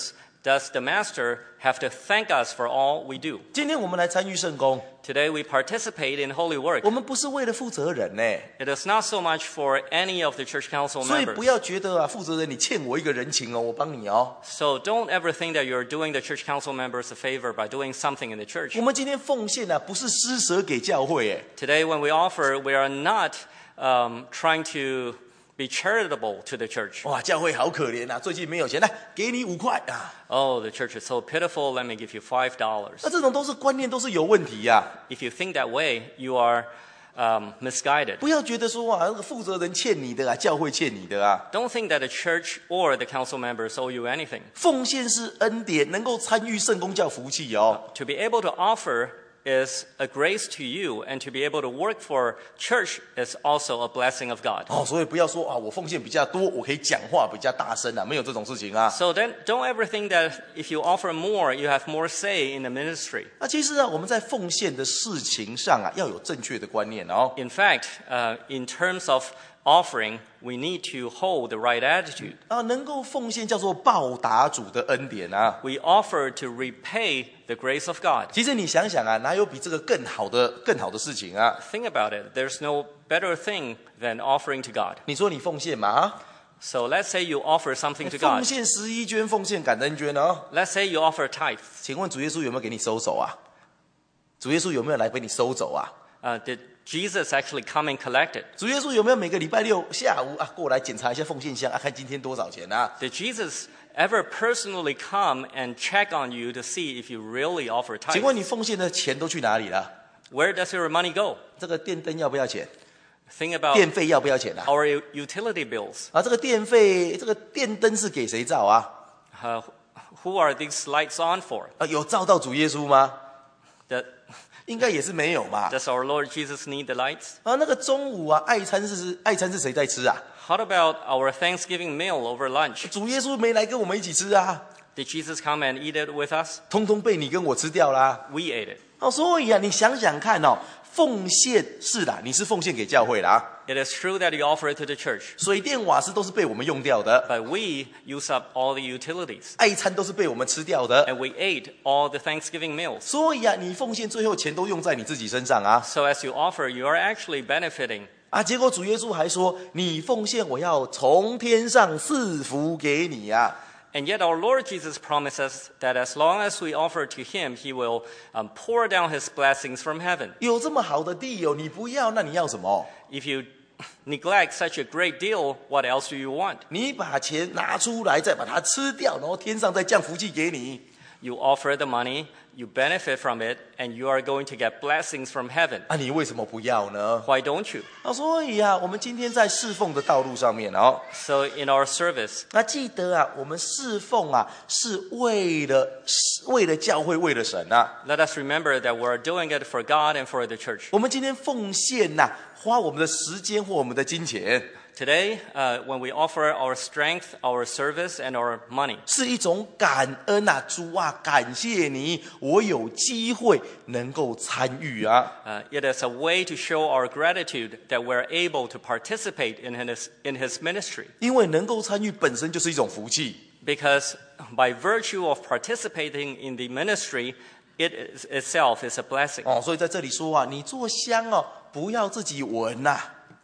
S2: does the master have to thank us for all we do?
S1: 今天我们来参与圣工，
S2: Today we participate in holy work.
S1: 我们不是为了负责人呢，
S2: It is not so much for any of the church council
S1: 所以
S2: members.
S1: 不要觉得啊，负责人你欠我一个人情哦，我帮你哦。
S2: So don't ever think that you're doing the church council members a favor by doing something in the church.
S1: 我们今天奉献啊，不是施舍给教会，哎，
S2: Today when we offer, we are not um, trying to be charitable to the church.
S1: 哇，教会好可怜啊，最近没有钱，来给你五块啊。
S2: Oh, the church is so pitiful, let me give you five dollars.
S1: 那这种都是观念，都是有问题呀、啊。
S2: If you think that way, you are um, misguided.
S1: 不要觉得说啊，那个负责人欠你的啊，教会欠你的啊。
S2: Don't think that the church or the council members owe you anything.
S1: 奉献是恩典，能够参与圣公教福气哦。
S2: To be able to offer is a grace to you, and to be able to work for church is also a blessing of God.
S1: 哦，所以不要说啊，我奉献比较多，我可以讲话比较大声啊，没有这种事情啊。
S2: So then don't ever think that if you offer more, you have more say in the ministry.
S1: 那其实啊，我们在奉献的事情上啊，要有正确的观念哦。
S2: In fact, uh, in terms of offering, we need to hold the right attitude.
S1: 啊，能够奉献叫做报答主的恩典啊。
S2: We offer to repay the grace of God.
S1: 其实你想想啊，哪有比这个更好的、更好的事情啊？
S2: Think about it. There's no better thing than offering to God.
S1: 你说你奉献嘛？啊
S2: So let's say you offer something to
S1: 奉
S2: God.
S1: 献十一捐，奉献感恩捐哦。
S2: Let's say you offer tithe.
S1: 请问主耶稣有没有给你收走啊？主耶稣有没有来给你收走啊？
S2: Uh, did Jesus actually come and collect it?
S1: 主耶稣有没有每个礼拜六下午啊过来检查一下奉献箱啊，看今天多少钱啊？
S2: Did Jesus ever personally come and check on you to see if you really offer
S1: 请问
S2: tithe?
S1: 你奉献的钱都去哪里了？
S2: Where does your money go?
S1: 这个电灯要不要钱？
S2: Think about
S1: 电费要不要钱啊？
S2: our u- utility bills.
S1: 啊，这个电费，这个电灯是给谁照啊？
S2: Uh, who are these lights on for?
S1: 啊，有照到主耶稣吗？
S2: That,
S1: 应该也是没有嘛。
S2: does our Lord Jesus need the lights?
S1: 啊，那个中午啊，爱餐是爱餐是谁在吃啊？
S2: How about our Thanksgiving meal over lunch?
S1: 主耶稣没来跟我们一起吃啊，
S2: Did Jesus come and eat it with us?
S1: 通通被你跟我吃掉啦。
S2: We ate it.
S1: 哦，所以啊，你想想看哦，奉献是啦，你是奉献给教会啦，
S2: It is true that you offer it to the church,
S1: 水电瓦斯都是被我们用掉的，
S2: but we use up all the utilities,
S1: 爱餐都是被我们吃掉的。
S2: and we ate all the Thanksgiving meals.
S1: 所以啊，你奉献最后钱都用在你自己身上啊
S2: So as you offer, you are actually benefiting.
S1: 啊！结果主耶稣还说，你奉献，我要从天上赐福给你啊。
S2: And yet our Lord Jesus promises that as long as we offer to him, he will um, pour down his blessings from heaven.
S1: 有这么好的地哦，你不要，那你要什么？
S2: If you neglect such a great deal, what else do you want?
S1: 你把钱拿出来，再把它吃掉，然后天上再降福气给你。
S2: You offer the money, you benefit from it, and you are going to get blessings from heaven.
S1: 啊，你为什么不要呢？
S2: Why don't you?
S1: 啊，所以啊，我们今天在侍奉的道路上面哦，
S2: So in our service,
S1: 那记得啊，我们侍奉啊，是为了为了教会，为了神啊。
S2: let us remember that we're doing it for God and for the church.
S1: 我们今天奉献呐、花我们的时间或我们的金钱，
S2: Today, uh, when we offer our strength, our service, and our money,
S1: 是一种感恩啊，主啊，感谢你，我有机会能够参与啊。
S2: uh, it is a way to show our gratitude that we're able to participate in his, in his ministry.
S1: 因为能够参与本身就是一种福气。
S2: Because by virtue of participating in the ministry, it is, itself is a blessing.
S1: 哦，所以在这里说啊，你做香哦，不要自己闻呐、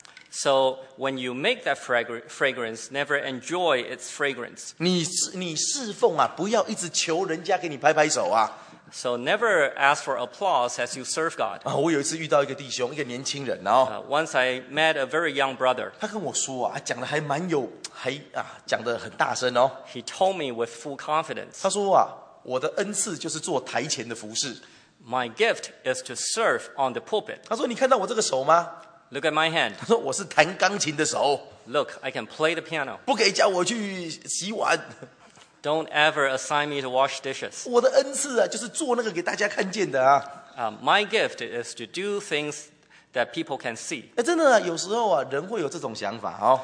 S2: So when you make that fragra- fragrance, never enjoy its fragrance.
S1: 你你侍奉啊，不要一直求人家给你拍拍手啊。
S2: So never ask for applause as you serve God.
S1: 啊，我有一次遇到一个弟兄，一个年轻人哦，
S2: Uh, once I met a very young brother.
S1: 他跟我说啊，讲的还蛮有，还啊讲的很大声哦。
S2: He told me with full confidence,
S1: 他说啊，我的恩赐就是做台前的服饰。
S2: my gift is to serve on the pulpit.
S1: 他说你看到我这个手吗？
S2: Look at my hand.
S1: 他说我是弹钢琴的手，
S2: Look, I can play the piano.
S1: 不可以叫我去洗碗。
S2: Don't ever assign me to wash dishes.
S1: 我的恩赐啊，就是做那个给大家看见的啊。
S2: Uh, my gift is to do things that people can see.
S1: 哎，真的啊，有时候啊，人会有这种想法哦。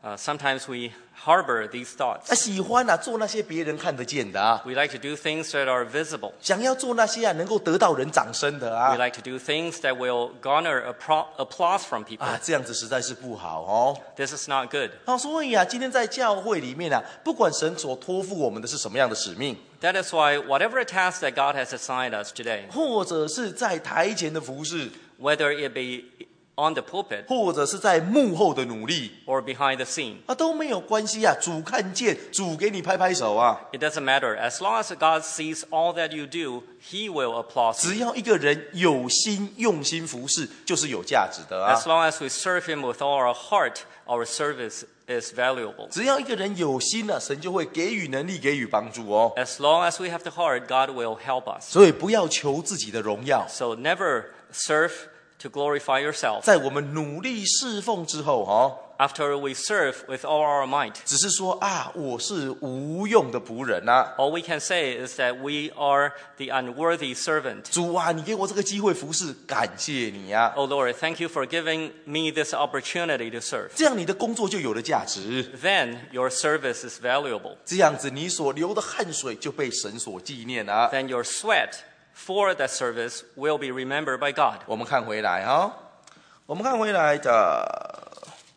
S2: Uh, sometimes we harbor these thoughts.
S1: 啊，喜欢啊做那些别人看得见的啊，
S2: We like to do things that are visible.
S1: 想要做那些啊能够得到人掌声的
S2: We
S1: 啊，
S2: like to do things that will garner appro- applause from people.
S1: 啊，这样子实在是不好哦。
S2: This is not good.
S1: 好，所以啊，今天在教会里面啊，不管神所托付我们的是什么样的使命，
S2: That is why whatever task that God has assigned us today,
S1: 或者是在台前的服侍，
S2: whether it be on the pulpit
S1: 或者是在幕后的努力
S2: or behind the scene,
S1: 啊，都没有关系啊。主看见，主给你拍拍手啊。
S2: it doesn't matter. As long as God sees all that you do, He will applaud
S1: 只
S2: you.
S1: 要一个人有心用心服侍，就是有价值的啊
S2: As。long as we serve Him with all our heart, our service is valuable.
S1: 只要一个人有心了、啊，神就会给予能力，给予帮助哦。
S2: As long as we have the heart, God will help us.
S1: 所以不要求自己的荣耀，
S2: So never serve to glorify yourself.
S1: 在我们努力侍奉之后哦，
S2: After we serve with all our might,
S1: 只是说啊，我是无用的仆人啊。
S2: all we can say is that we are the unworthy servant.
S1: 主啊，你给我这个机会服侍，感谢你啊！
S2: Oh Lord, thank you for giving me this opportunity to serve.
S1: 这样你的工作就有了价值，
S2: Then your service is valuable.
S1: 这样子你所流的汗水就被神所纪念啊。
S2: Then your sweat for that service will be remembered by God.
S1: 我们看回来哈、哦，我们看回来的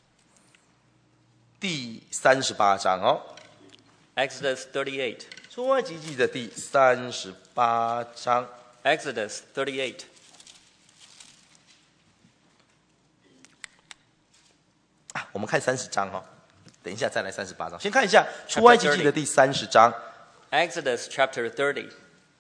S1: 第三十八章哦，
S2: Exodus thirty-eight.
S1: 出埃及记的第三十八章。
S2: Exodus thirty-eight.
S1: 啊，我们看三十章哦，等一下再来三十八章。先看一下出埃及记的第三十章
S2: Exodus chapter thirty,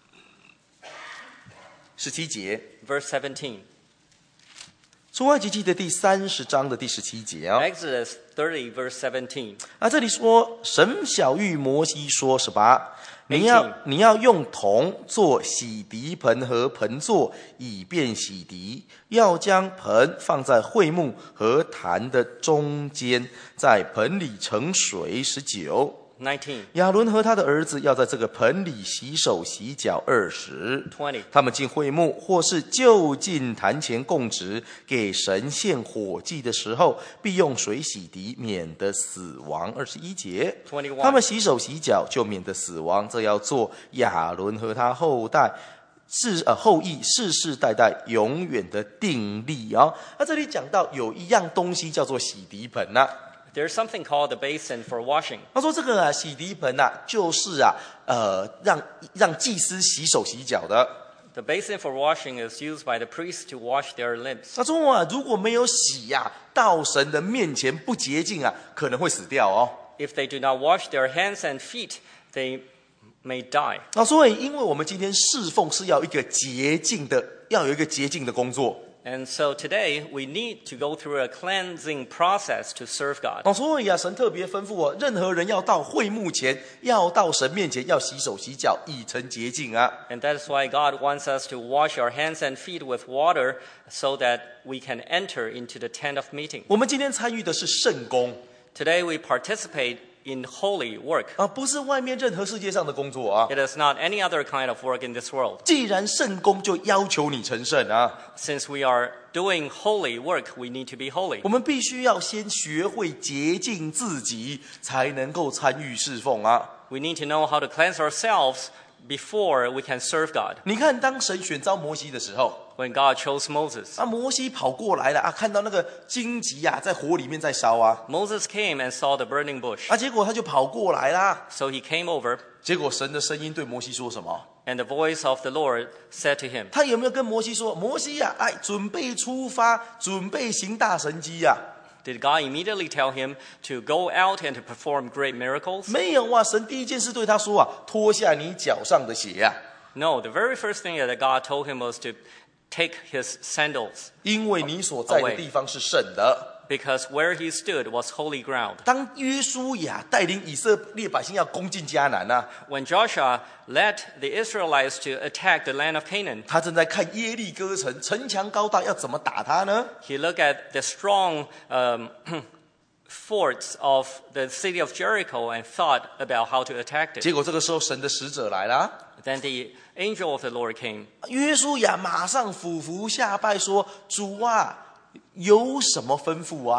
S1: 十七节，
S2: verse seventeen.
S1: 出埃及记的第三十章的第十七节哦。
S2: Exodus thirty, verse seventeen.
S1: 啊，这里说神晓谕摩西说什么？你要你要用铜做洗涤盆和盆座，以便洗涤。要将盆放在会幕和坛的中间，在盆里盛水十九。
S2: nineteen,
S1: 亚伦和他的儿子要在这个盆里洗手洗脚二十。
S2: twenty.
S1: 他们进会幕或是就近坛前供职，给神献火祭的时候，必用水洗涤，免得死亡。二十一节，
S2: twenty-one.
S1: 他们洗手洗脚，就免得死亡。这要做亚伦和他后代世呃后裔世世代代永远的定例啊。那这里讲到有一样东西叫做洗涤盆呐、啊。
S2: There's something called the basin for washing.
S1: 他说：“这个啊，洗涤盆啊，就是啊，呃，让让祭司洗手洗脚的。
S2: The basin for washing is used by the priests to wash their limbs.
S1: 他说啊，如果没有洗呀、啊，到神的面前不洁净啊，可能会死掉哦。
S2: If they do not wash their hands and feet, they may die.
S1: 那所以，因为我们今天侍奉是要一个洁净的，要有一个洁净的工作。
S2: And so today we need to go through a cleansing process to serve God.
S1: 哦，所以啊，神特别吩咐我，任何人要到会幕前，要到神面前，要洗手洗脚，以成洁净啊。
S2: And that is why God wants us to wash our hands and feet with water so that we can enter into the tent of meeting.
S1: 我们今天参与的是圣工
S2: Today we participate in holy work.
S1: 啊，不是外面任何世界上的工作啊。
S2: It is not any other kind of work in this world.
S1: 既然圣工就要求你成圣啊，
S2: Since we are doing holy work, we need to be holy.
S1: 我们必须要先学会洁净自己，才能够参与侍奉啊。
S2: We need to know how to cleanse ourselves before we can serve God.
S1: 你看，当神选召摩西的时候，
S2: When God chose Moses,
S1: 啊，摩西跑过来了啊，看到那个荆棘啊，在火里面在烧啊，
S2: Moses came and saw the burning bush.
S1: 啊，结果他就跑过来啦。
S2: So he came over,
S1: 结果神的声音对摩西说什么？
S2: and the voice of the Lord said to him,
S1: 他有没有跟摩西说：“摩西呀、啊，哎，准备出发，准备行大神迹呀、啊？”
S2: Did God immediately tell him to go out and to perform great miracles?
S1: 没有啊，神第一件事对他说啊：“脱下你脚上的鞋啊，
S2: No, the very first thing that God told him was to take his sandals,
S1: 因为你所在的地方是圣的。”
S2: because where he stood was holy ground.
S1: 当约书亚带领以色列百姓要攻进迦南啊，
S2: When Joshua led the Israelites to attack the land of Canaan,
S1: 他正在看耶利哥城城墙高大，要怎么打他呢？
S2: he looked at the strong um, forts of the city of Jericho and thought about how to attack it.
S1: 结果这个时候，神的使者来了，
S2: Then the angel of the Lord came.
S1: 约书亚马上俯伏下拜说：“主啊，有什么吩咐啊？”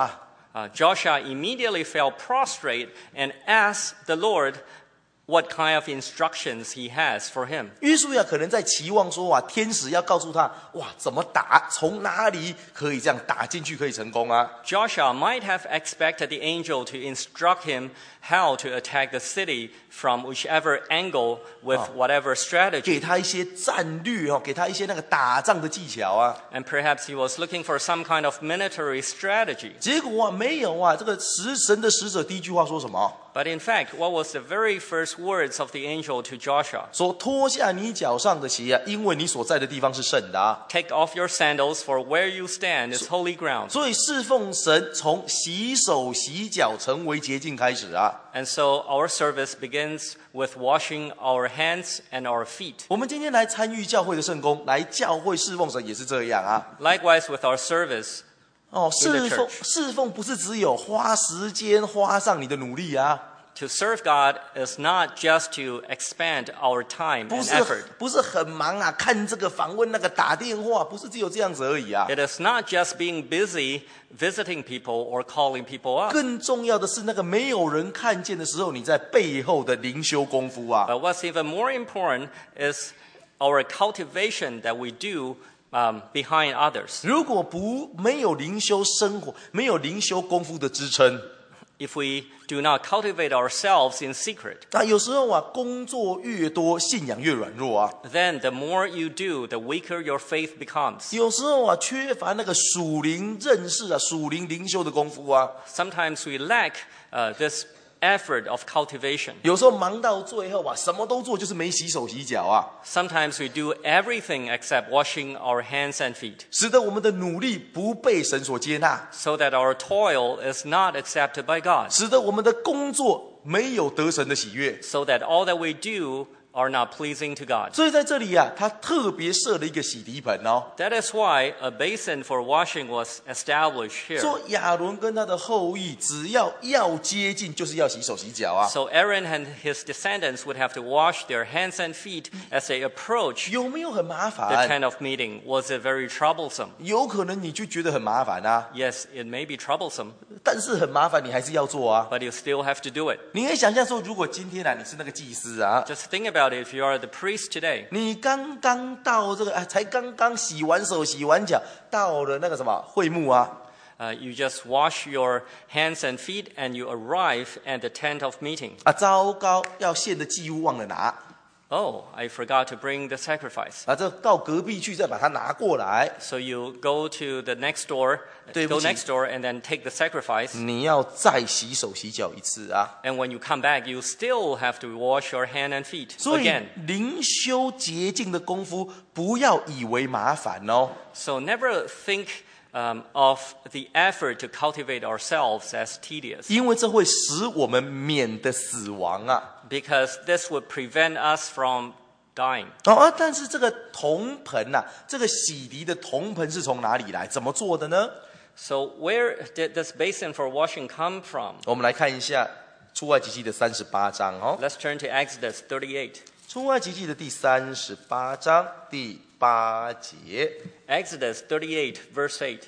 S2: uh, Joshua immediately fell prostrate and asked the Lord what kind of instructions he has for him.
S1: 约书亚可能在期望说啊，天使要告诉他，哇，怎么打，从哪里可以这样打进去，可以成功啊？
S2: Joshua might have expected the angel to instruct him how to attack the city from whichever angle with whatever strategy.
S1: 给他一些战略哦，给他一些那个打仗的技巧啊。
S2: And perhaps he was looking for some kind of military strategy.
S1: 结果啊，没有啊，这个使神的使者第一句话说什么？
S2: But in fact, what was the very first words of the angel to Joshua?
S1: 说脱下你脚上的鞋啊，因为你所在的地方是圣的啊。
S2: Take off your sandals, for where you stand is holy ground.
S1: 所以侍奉神从洗手洗脚成为洁净开始啊。
S2: And so our service begins with washing our hands and our feet.
S1: 我们今天来参与教会的圣工，来教会侍奉神也是这样啊。
S2: Likewise with our service.
S1: 哦，
S2: In the
S1: 侍奉
S2: church.
S1: 侍奉不是只有花时间花上你的努力啊，
S2: To serve God is not just to expand our time
S1: 不
S2: and
S1: 是
S2: effort.
S1: 不是很忙啊，看这个访问那个打电话，不是只有这样子而已啊。
S2: It is not just being busy visiting people or calling people up.
S1: 更重要的是，那个没有人看见的时候，你在背后的灵修功夫啊。
S2: But what's even more important is our cultivation that we do um, behind others.
S1: 如果不没有灵修生活，没有灵修功夫的支撑，
S2: If we do not cultivate ourselves in secret,
S1: 那有时候啊，工作越多，信仰越软弱啊。
S2: then the more you do, the weaker your faith becomes.
S1: 有时候啊，缺乏那个属灵认识啊，属灵灵修的功夫啊。
S2: Sometimes we lack uh, this effort of cultivation.
S1: 有时候忙到最后啊，什么都做，就是没洗手洗脚啊，
S2: Sometimes we do everything except washing our hands and feet,
S1: 使得我们的努力不被神所接纳，
S2: so that our toil is not accepted by God,
S1: 使得我们的工作没有得神的喜悦。
S2: so that all that we do are not pleasing to God.
S1: 所以在这里啊，他特别设了一个洗涤盆哦，
S2: That is why a basin for washing was established here.
S1: 说亚伦跟他的后裔只要要接近，就是要洗手洗脚啊。
S2: So Aaron and his descendants would have to wash their hands and feet as they approach
S1: 有没有很麻
S2: the
S1: 烦？
S2: tent of meeting. Was it very troublesome?
S1: 有可能你就觉得很麻烦啊，
S2: Yes, it may be troublesome,
S1: 但是很麻烦，你还是要做啊。
S2: but you still have to do it.
S1: 你可以想象说，如果今天啊，你是那个祭司啊，
S2: Just think about it if you are the priest today.
S1: 你刚刚到这个，哎，才刚刚洗完手、洗完脚，到了那个什么会幕啊，
S2: Uh, you just wash your hands and feet and you arrive at the tent of meeting.
S1: 啊，糟糕，要献的祭物忘了拿，
S2: Oh, I forgot to bring the sacrifice.
S1: 啊，这到隔壁去再把它拿过来。
S2: So you go to the next door,
S1: 对不
S2: go
S1: 起。
S2: next door and then take the sacrifice.
S1: 你要再洗手洗脚一次啊。
S2: And when you come back, you still have to wash your hand and feet
S1: 所以
S2: again.
S1: 灵修洁净的功夫，不要以为麻烦哦。
S2: So never think um, of the effort to cultivate ourselves as tedious,
S1: 因为这会使我们免得死亡啊。
S2: because this would prevent us from dying.
S1: 哦啊，但是这个铜盆呐、啊，这个洗涤的铜盆是从哪里来？怎么做的呢？
S2: So where did this basin for washing come from?
S1: 我们来看一下出埃及记的三十八章哦。
S2: Let's turn to Exodus thirty-eight.
S1: 出埃及记的第三十八章第八节，
S2: Exodus thirty-eight, verse eight.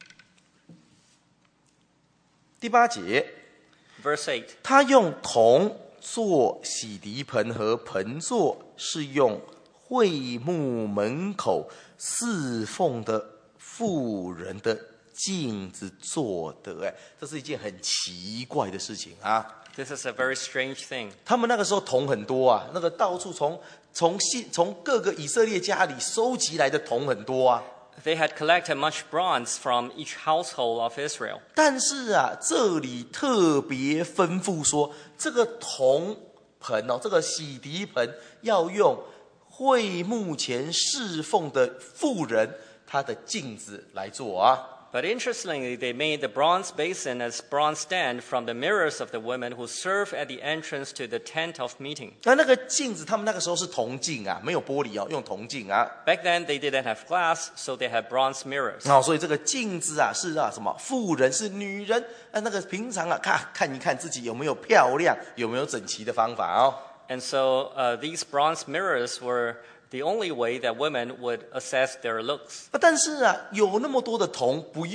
S1: 第八节，
S2: Verse eight.
S1: 他用铜做洗涤盆和盆座，是用会幕门口侍奉的妇人的镜子做的。哎，这是一件很奇怪的事情啊！
S2: This is a very strange thing.
S1: 他们那个时候铜很多啊，那个到处从从信从各个以色列家里收集来的铜很多啊。
S2: They had collected much bronze from each household of Israel.
S1: 但是啊，这里特别吩咐说，这个铜盆哦，这个洗涤盆要用会幕前侍奉的妇人她的镜子来做啊。
S2: But interestingly, they made the bronze basin as bronze stand from the mirrors of the women who serve at the entrance to the tent of meeting.
S1: 那那个镜子，他们那个时候是铜镜啊，没有玻璃哦，用铜镜啊。
S2: Back then, they didn't have glass, so they had bronze mirrors.
S1: 哦，所以这个镜子啊，是啊什么妇人是女人啊，那个平常啊看看一看自己有没有漂亮，有没有整齐的方法哦。
S2: And so uh, these bronze mirrors were the only way that women would assess their looks.
S1: 啊但是啊，有那么多的铜不用，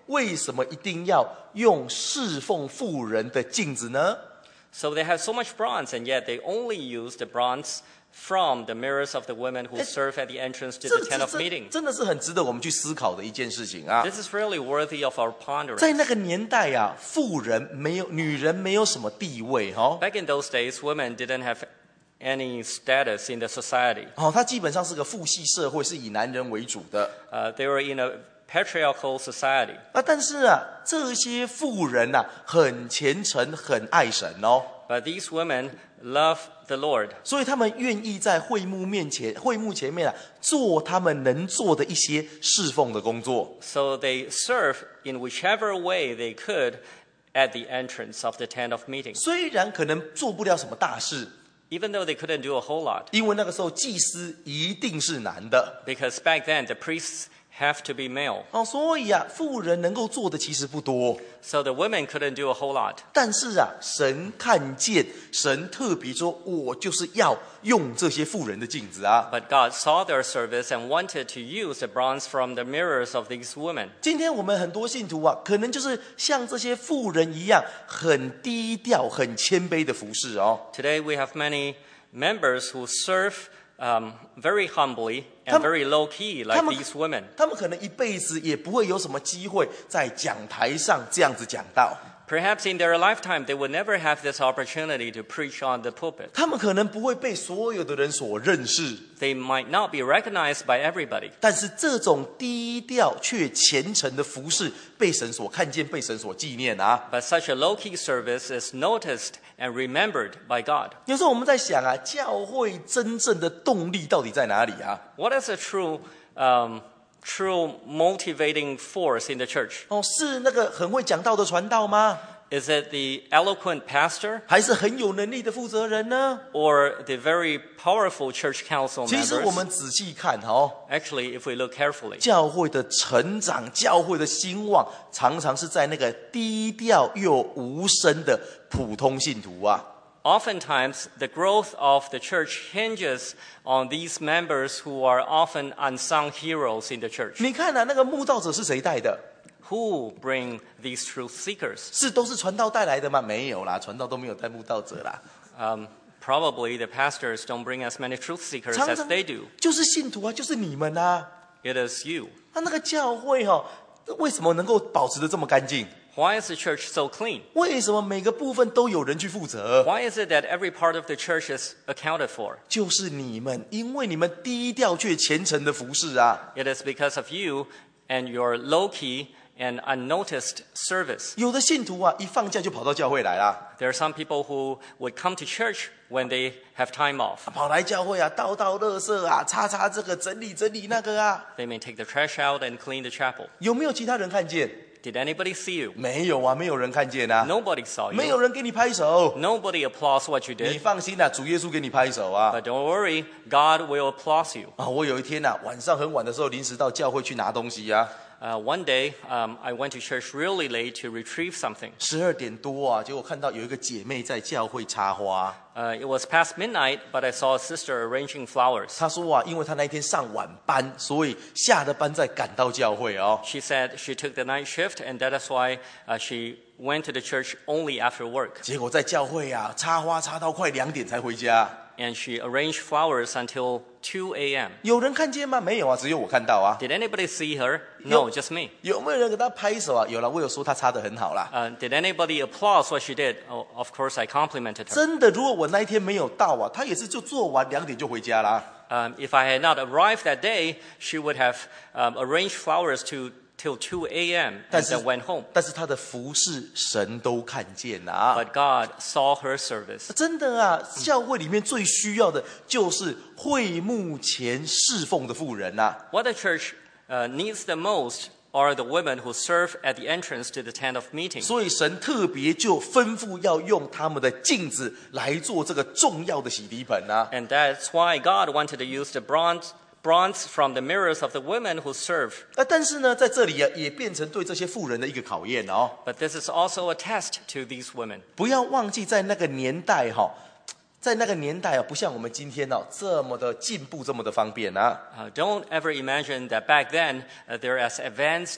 S1: 为什么一定要用侍奉妇人的镜子呢？
S2: So they have so much bronze, and yet they only use the bronze from the mirrors of the women who serve at the entrance to
S1: 这
S2: the tent
S1: 这
S2: of
S1: 这
S2: meeting.
S1: 真的是很值得我们去思考的一件事情啊！
S2: This is really worthy of our
S1: 在
S2: ponderance.
S1: 那个年代啊，妇人没有，女人没有什么地位哦。
S2: Back in those days, women didn't have any status in the society.
S1: 哦，它基本上是个父系社会，是以男人为主的。
S2: Uh, they were in a patriarchal society.
S1: 啊，但是啊，这些妇人呐、啊，很虔诚，很爱神哦，
S2: But these women love the Lord.
S1: 所以他们愿意在会幕面前、会幕前面啊，做他们能做的一些侍奉的工作。
S2: So they serve in whichever way they could at the entrance of the tent of meeting.
S1: 虽然可能做不了什么大事，
S2: Even though they couldn't do a whole lot.
S1: 因为那个时候祭司一定是男的
S2: Because back then, the priests have to be male.
S1: 哦，所以啊，妇人能够做的其实不多。
S2: So the women couldn't do a whole lot.
S1: 但是啊，神看见，神特别说，我就是要用这些妇人的镜子啊。
S2: But God saw their service and wanted to use the bronze from the mirrors of these women.
S1: 今天我们很多信徒啊，可能就是像这些妇人一样，很低调、很谦卑的服侍哦。
S2: Today we have many members who serve um, very humbly and
S1: 他们-
S2: very low key,
S1: 他
S2: like
S1: 们-
S2: these women.
S1: 他们可能一辈子也不会有什么机会在讲台上这样子讲道。
S2: Perhaps in their lifetime, they would never have this opportunity to preach on the pulpit.
S1: 他们可能不会被所有的人所认识，
S2: They might not be recognized by everybody.
S1: 但是这种低调却虔诚的服侍，被神所看见，被神所纪念啊。
S2: But such a low-key service is noticed and remembered by God.
S1: 有时候我们在想啊，教会真正的动力到底在哪里啊？
S2: What is a true, um, true motivating force in the church?
S1: 哦，是那个很会讲道的传道吗？
S2: Is it the eloquent pastor
S1: 还是很有能力的负责人呢？
S2: or the very powerful church council
S1: 其实我
S2: members?
S1: 们仔细看哦，
S2: Actually, if we look carefully,
S1: 教会的成长、教会的兴旺，常常是在那个低调又无声的普通信徒啊。
S2: oftentimes the growth of the church hinges on these members who are often unsung heroes in the church.
S1: 你看啊，那个慕道者是谁带的？
S2: Who bring these truth seekers?
S1: 是都是传道带来的吗？没有啦，传道都没有带慕道者啦。
S2: Um, probably the pastors don't bring as many truth seekers
S1: 常
S2: as
S1: 常
S2: they do.
S1: 就是信徒啊，就是你们啊。
S2: It is you.
S1: 那那个教会哈、哦，为什么能够保持得这么干净？
S2: Why is the church so clean?
S1: 为什么每个部分都有人去负责？
S2: Why is it that every part of the church is accounted for?
S1: 就是你们，因为你们低调却虔诚的服侍啊。
S2: It is because of you and your low-key and unnoticed service.
S1: 有的信徒啊，一放假就跑到教会来啦，
S2: There are some people who would come to church when they have time off.
S1: 跑来教会啊，倒倒垃圾啊，擦擦这个，整理整理那个啊。
S2: They may take the trash out and clean the chapel.
S1: 有没有其他人看见？
S2: Did anybody see you?
S1: 没有啊，没有人看见啊，
S2: Nobody saw
S1: 没有
S2: you.
S1: 人给你拍手。
S2: Nobody applauds what you
S1: 你
S2: did.
S1: 放心啦、主耶稣给你拍手啊。
S2: But don't worry, God will applaud you.
S1: 啊，我有一天呐、晚上很晚的时候，临时到教会去拿东西啊，
S2: Uh, one day, um, I went to church really late to retrieve something.
S1: 十二点多啊，结果看到有一个姐妹在教会插花。
S2: Uh, it was past midnight, but I saw a sister arranging flowers.
S1: 她说啊，因为她那一天上晚班，所以下了班再赶到教会哦。
S2: She said she took the night shift, and that is why uh, she went to the church only after work.
S1: 结果在教会啊，插花插到快两点才回家。
S2: And she arranged flowers until two a.m.
S1: 有人看见吗？没有啊，只有我看到啊。
S2: Did anybody see her? No,
S1: Yo-
S2: just me.
S1: 有没有人给她拍手啊？有了，我有说她插得很好啦。
S2: Uh, did anybody applaud what she did? Oh, of course, I complimented her.
S1: 真的，如果我那一天没有到啊，她也是就做完两点就回家啦。
S2: Um, if I had not arrived that day, she would have um, arranged flowers to till two a.m. and
S1: 但是
S2: then went home.
S1: 但是她的服侍神都看见啊。
S2: But God saw her service.
S1: 真的啊，教会里面最需要的就是会幕前侍奉的妇人呐、
S2: What the church uh, needs the most are the women who serve at the entrance to the tent of meeting.
S1: 所以神特别就吩咐要用他们的镜子来做这个重要的洗涤盆啊。
S2: And that's why God wanted to use the bronze, bronze from the mirrors of the women who serve.
S1: 啊，但是呢，在这里啊，也变成对这些妇人的一个考验哦。
S2: But this is also a test to these women.
S1: 不要忘记，在那个年代哈、在那个年代啊，不像我们今天哦这么的进步，这么的方便啊。
S2: Uh, don't ever imagine that back then uh, they're as advanced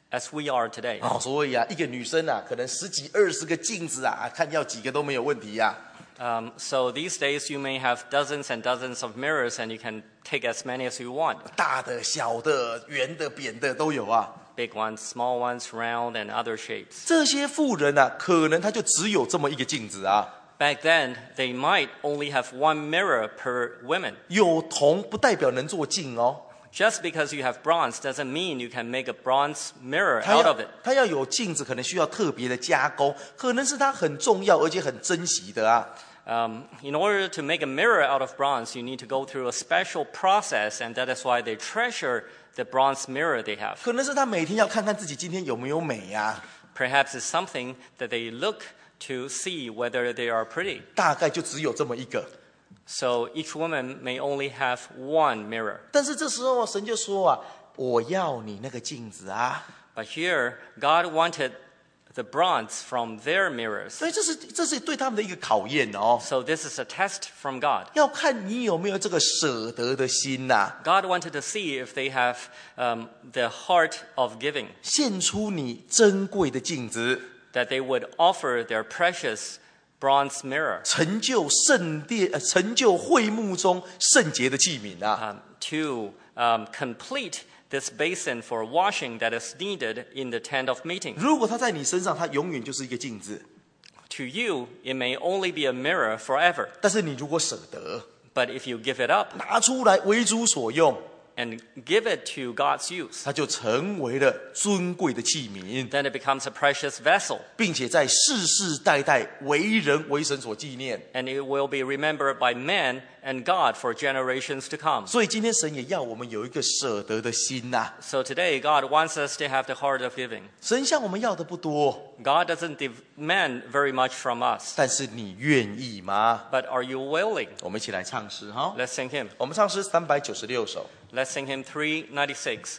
S2: as we are today.
S1: 哦，所以啊，一个女生啊，可能十几二十个镜子啊，看要几个都没有问题呀、啊。
S2: Um, so these days you may have dozens and dozens of mirrors and you can take as many as you want.
S1: 大的、小的、圆的、扁的都有啊。
S2: Big ones, small ones, round and other shapes.
S1: 这些妇人啊，可能她就只有这么一个镜子啊。
S2: Back then, they might only have one mirror per woman.
S1: 有铜不代表能做镜哦。
S2: Just because you have bronze doesn't mean you can make a bronze mirror
S1: 它
S2: out
S1: 要
S2: of it.
S1: 它要有镜子，可能需要特别的加工，可能是它很重要而且很珍惜的啊。
S2: Um, in order to make a mirror out of bronze, you need to go through a special process, and that is why they treasure the bronze mirror they have.
S1: 可能是他每天要看看自己今天有没有美啊。
S2: Perhaps it's something that they look to see whether they are pretty.
S1: 大概就只有这么一个。
S2: So each woman may only have one mirror.
S1: 但是这时候神就说啊，我要你那个镜子啊。
S2: But here, God wanted the bronze from their mirrors.
S1: 所以这是这是对他们的一个考验哦。
S2: So this is a test from God.
S1: 要看你有没有这个舍得的心呐、啊，
S2: God wanted to see if they have um, the heart of giving,
S1: 献出你珍贵的镜子，
S2: that they would offer their precious bronze mirror
S1: 成就圣殿，呃成就会幕中圣洁的器皿啊。
S2: um, to um, complete this basin for washing that is needed in the tent of meeting.
S1: 如果它在你身上，它永远就是一个镜子。
S2: To you, it may only be a mirror forever.
S1: 但是你如果舍得
S2: But if you give it up
S1: 拿出来为主所用，
S2: and give it to God's use,
S1: 它就成为了尊贵的器皿，
S2: then it becomes a precious vessel,
S1: 并且在世世代代为人为神所纪念。
S2: and it will be remembered by men and God for generations to come.
S1: 所以今天神也要我们有一个舍得的心呐、啊。
S2: So today, God wants us to have the heart of giving.
S1: 神向我们要的不多，
S2: God doesn't demand very much from us,
S1: 但是你愿意吗？
S2: but are you willing?
S1: 我们一起来唱诗哈。
S2: Let's sing him.
S1: 我们唱诗三百九十六首。
S2: Let's sing him three ninety-six.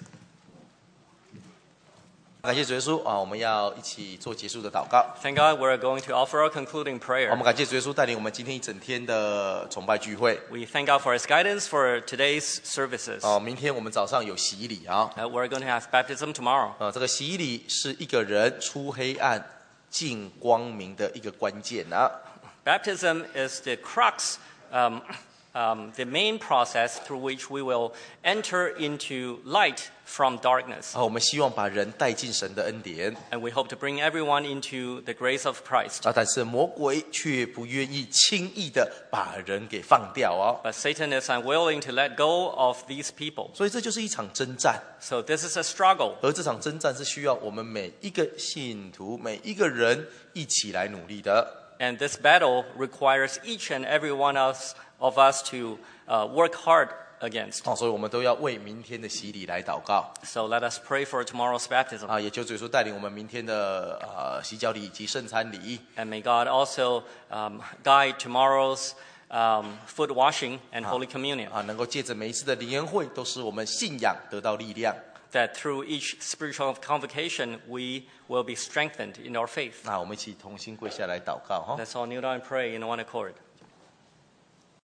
S1: 感谢主耶稣啊！我们要一起做结束的祷告。
S2: Thank God we're going to offer our concluding
S1: 我
S2: prayer.
S1: 们感谢主耶稣带领我们今天一整天的崇拜聚会。
S2: We thank God for his guidance for today's services.
S1: 哦，明天我们早上有洗礼啊。
S2: Uh, we're going to have baptism tomorrow.
S1: 啊，这个洗礼是一个人出黑暗进光明的一个关键啊。
S2: Baptism is the crux, um, um, the main process through which we will enter into light from darkness.
S1: 啊，我们希望把人带进神的恩典
S2: And we hope to bring everyone into the grace of Christ.
S1: 啊，但是魔鬼却不愿意轻易的把人给放掉啊。
S2: But Satan is unwilling to let go of these people.
S1: 所以这就是一场征战，
S2: So this is a struggle.
S1: 而这场征战是需要我们每一个信徒、每一个人一起来努力的。
S2: And this battle requires each and every one of us, of us to uh, work hard against.
S1: 哦，所以我们都要为明天的洗礼来祷告
S2: So let us pray for tomorrow's baptism.
S1: 啊！也求主耶稣带领我们明天的呃洗脚礼以及圣餐礼
S2: And may God also um, guide tomorrow's um, foot washing and Holy Communion.
S1: 啊，能够借着每一次的灵恩会，都使我们信仰得到力量。
S2: That through each spiritual convocation, we will be strengthened in our faith.
S1: 那我们一起同心跪下来祷告哈。
S2: Let's all kneel down and pray in one accord.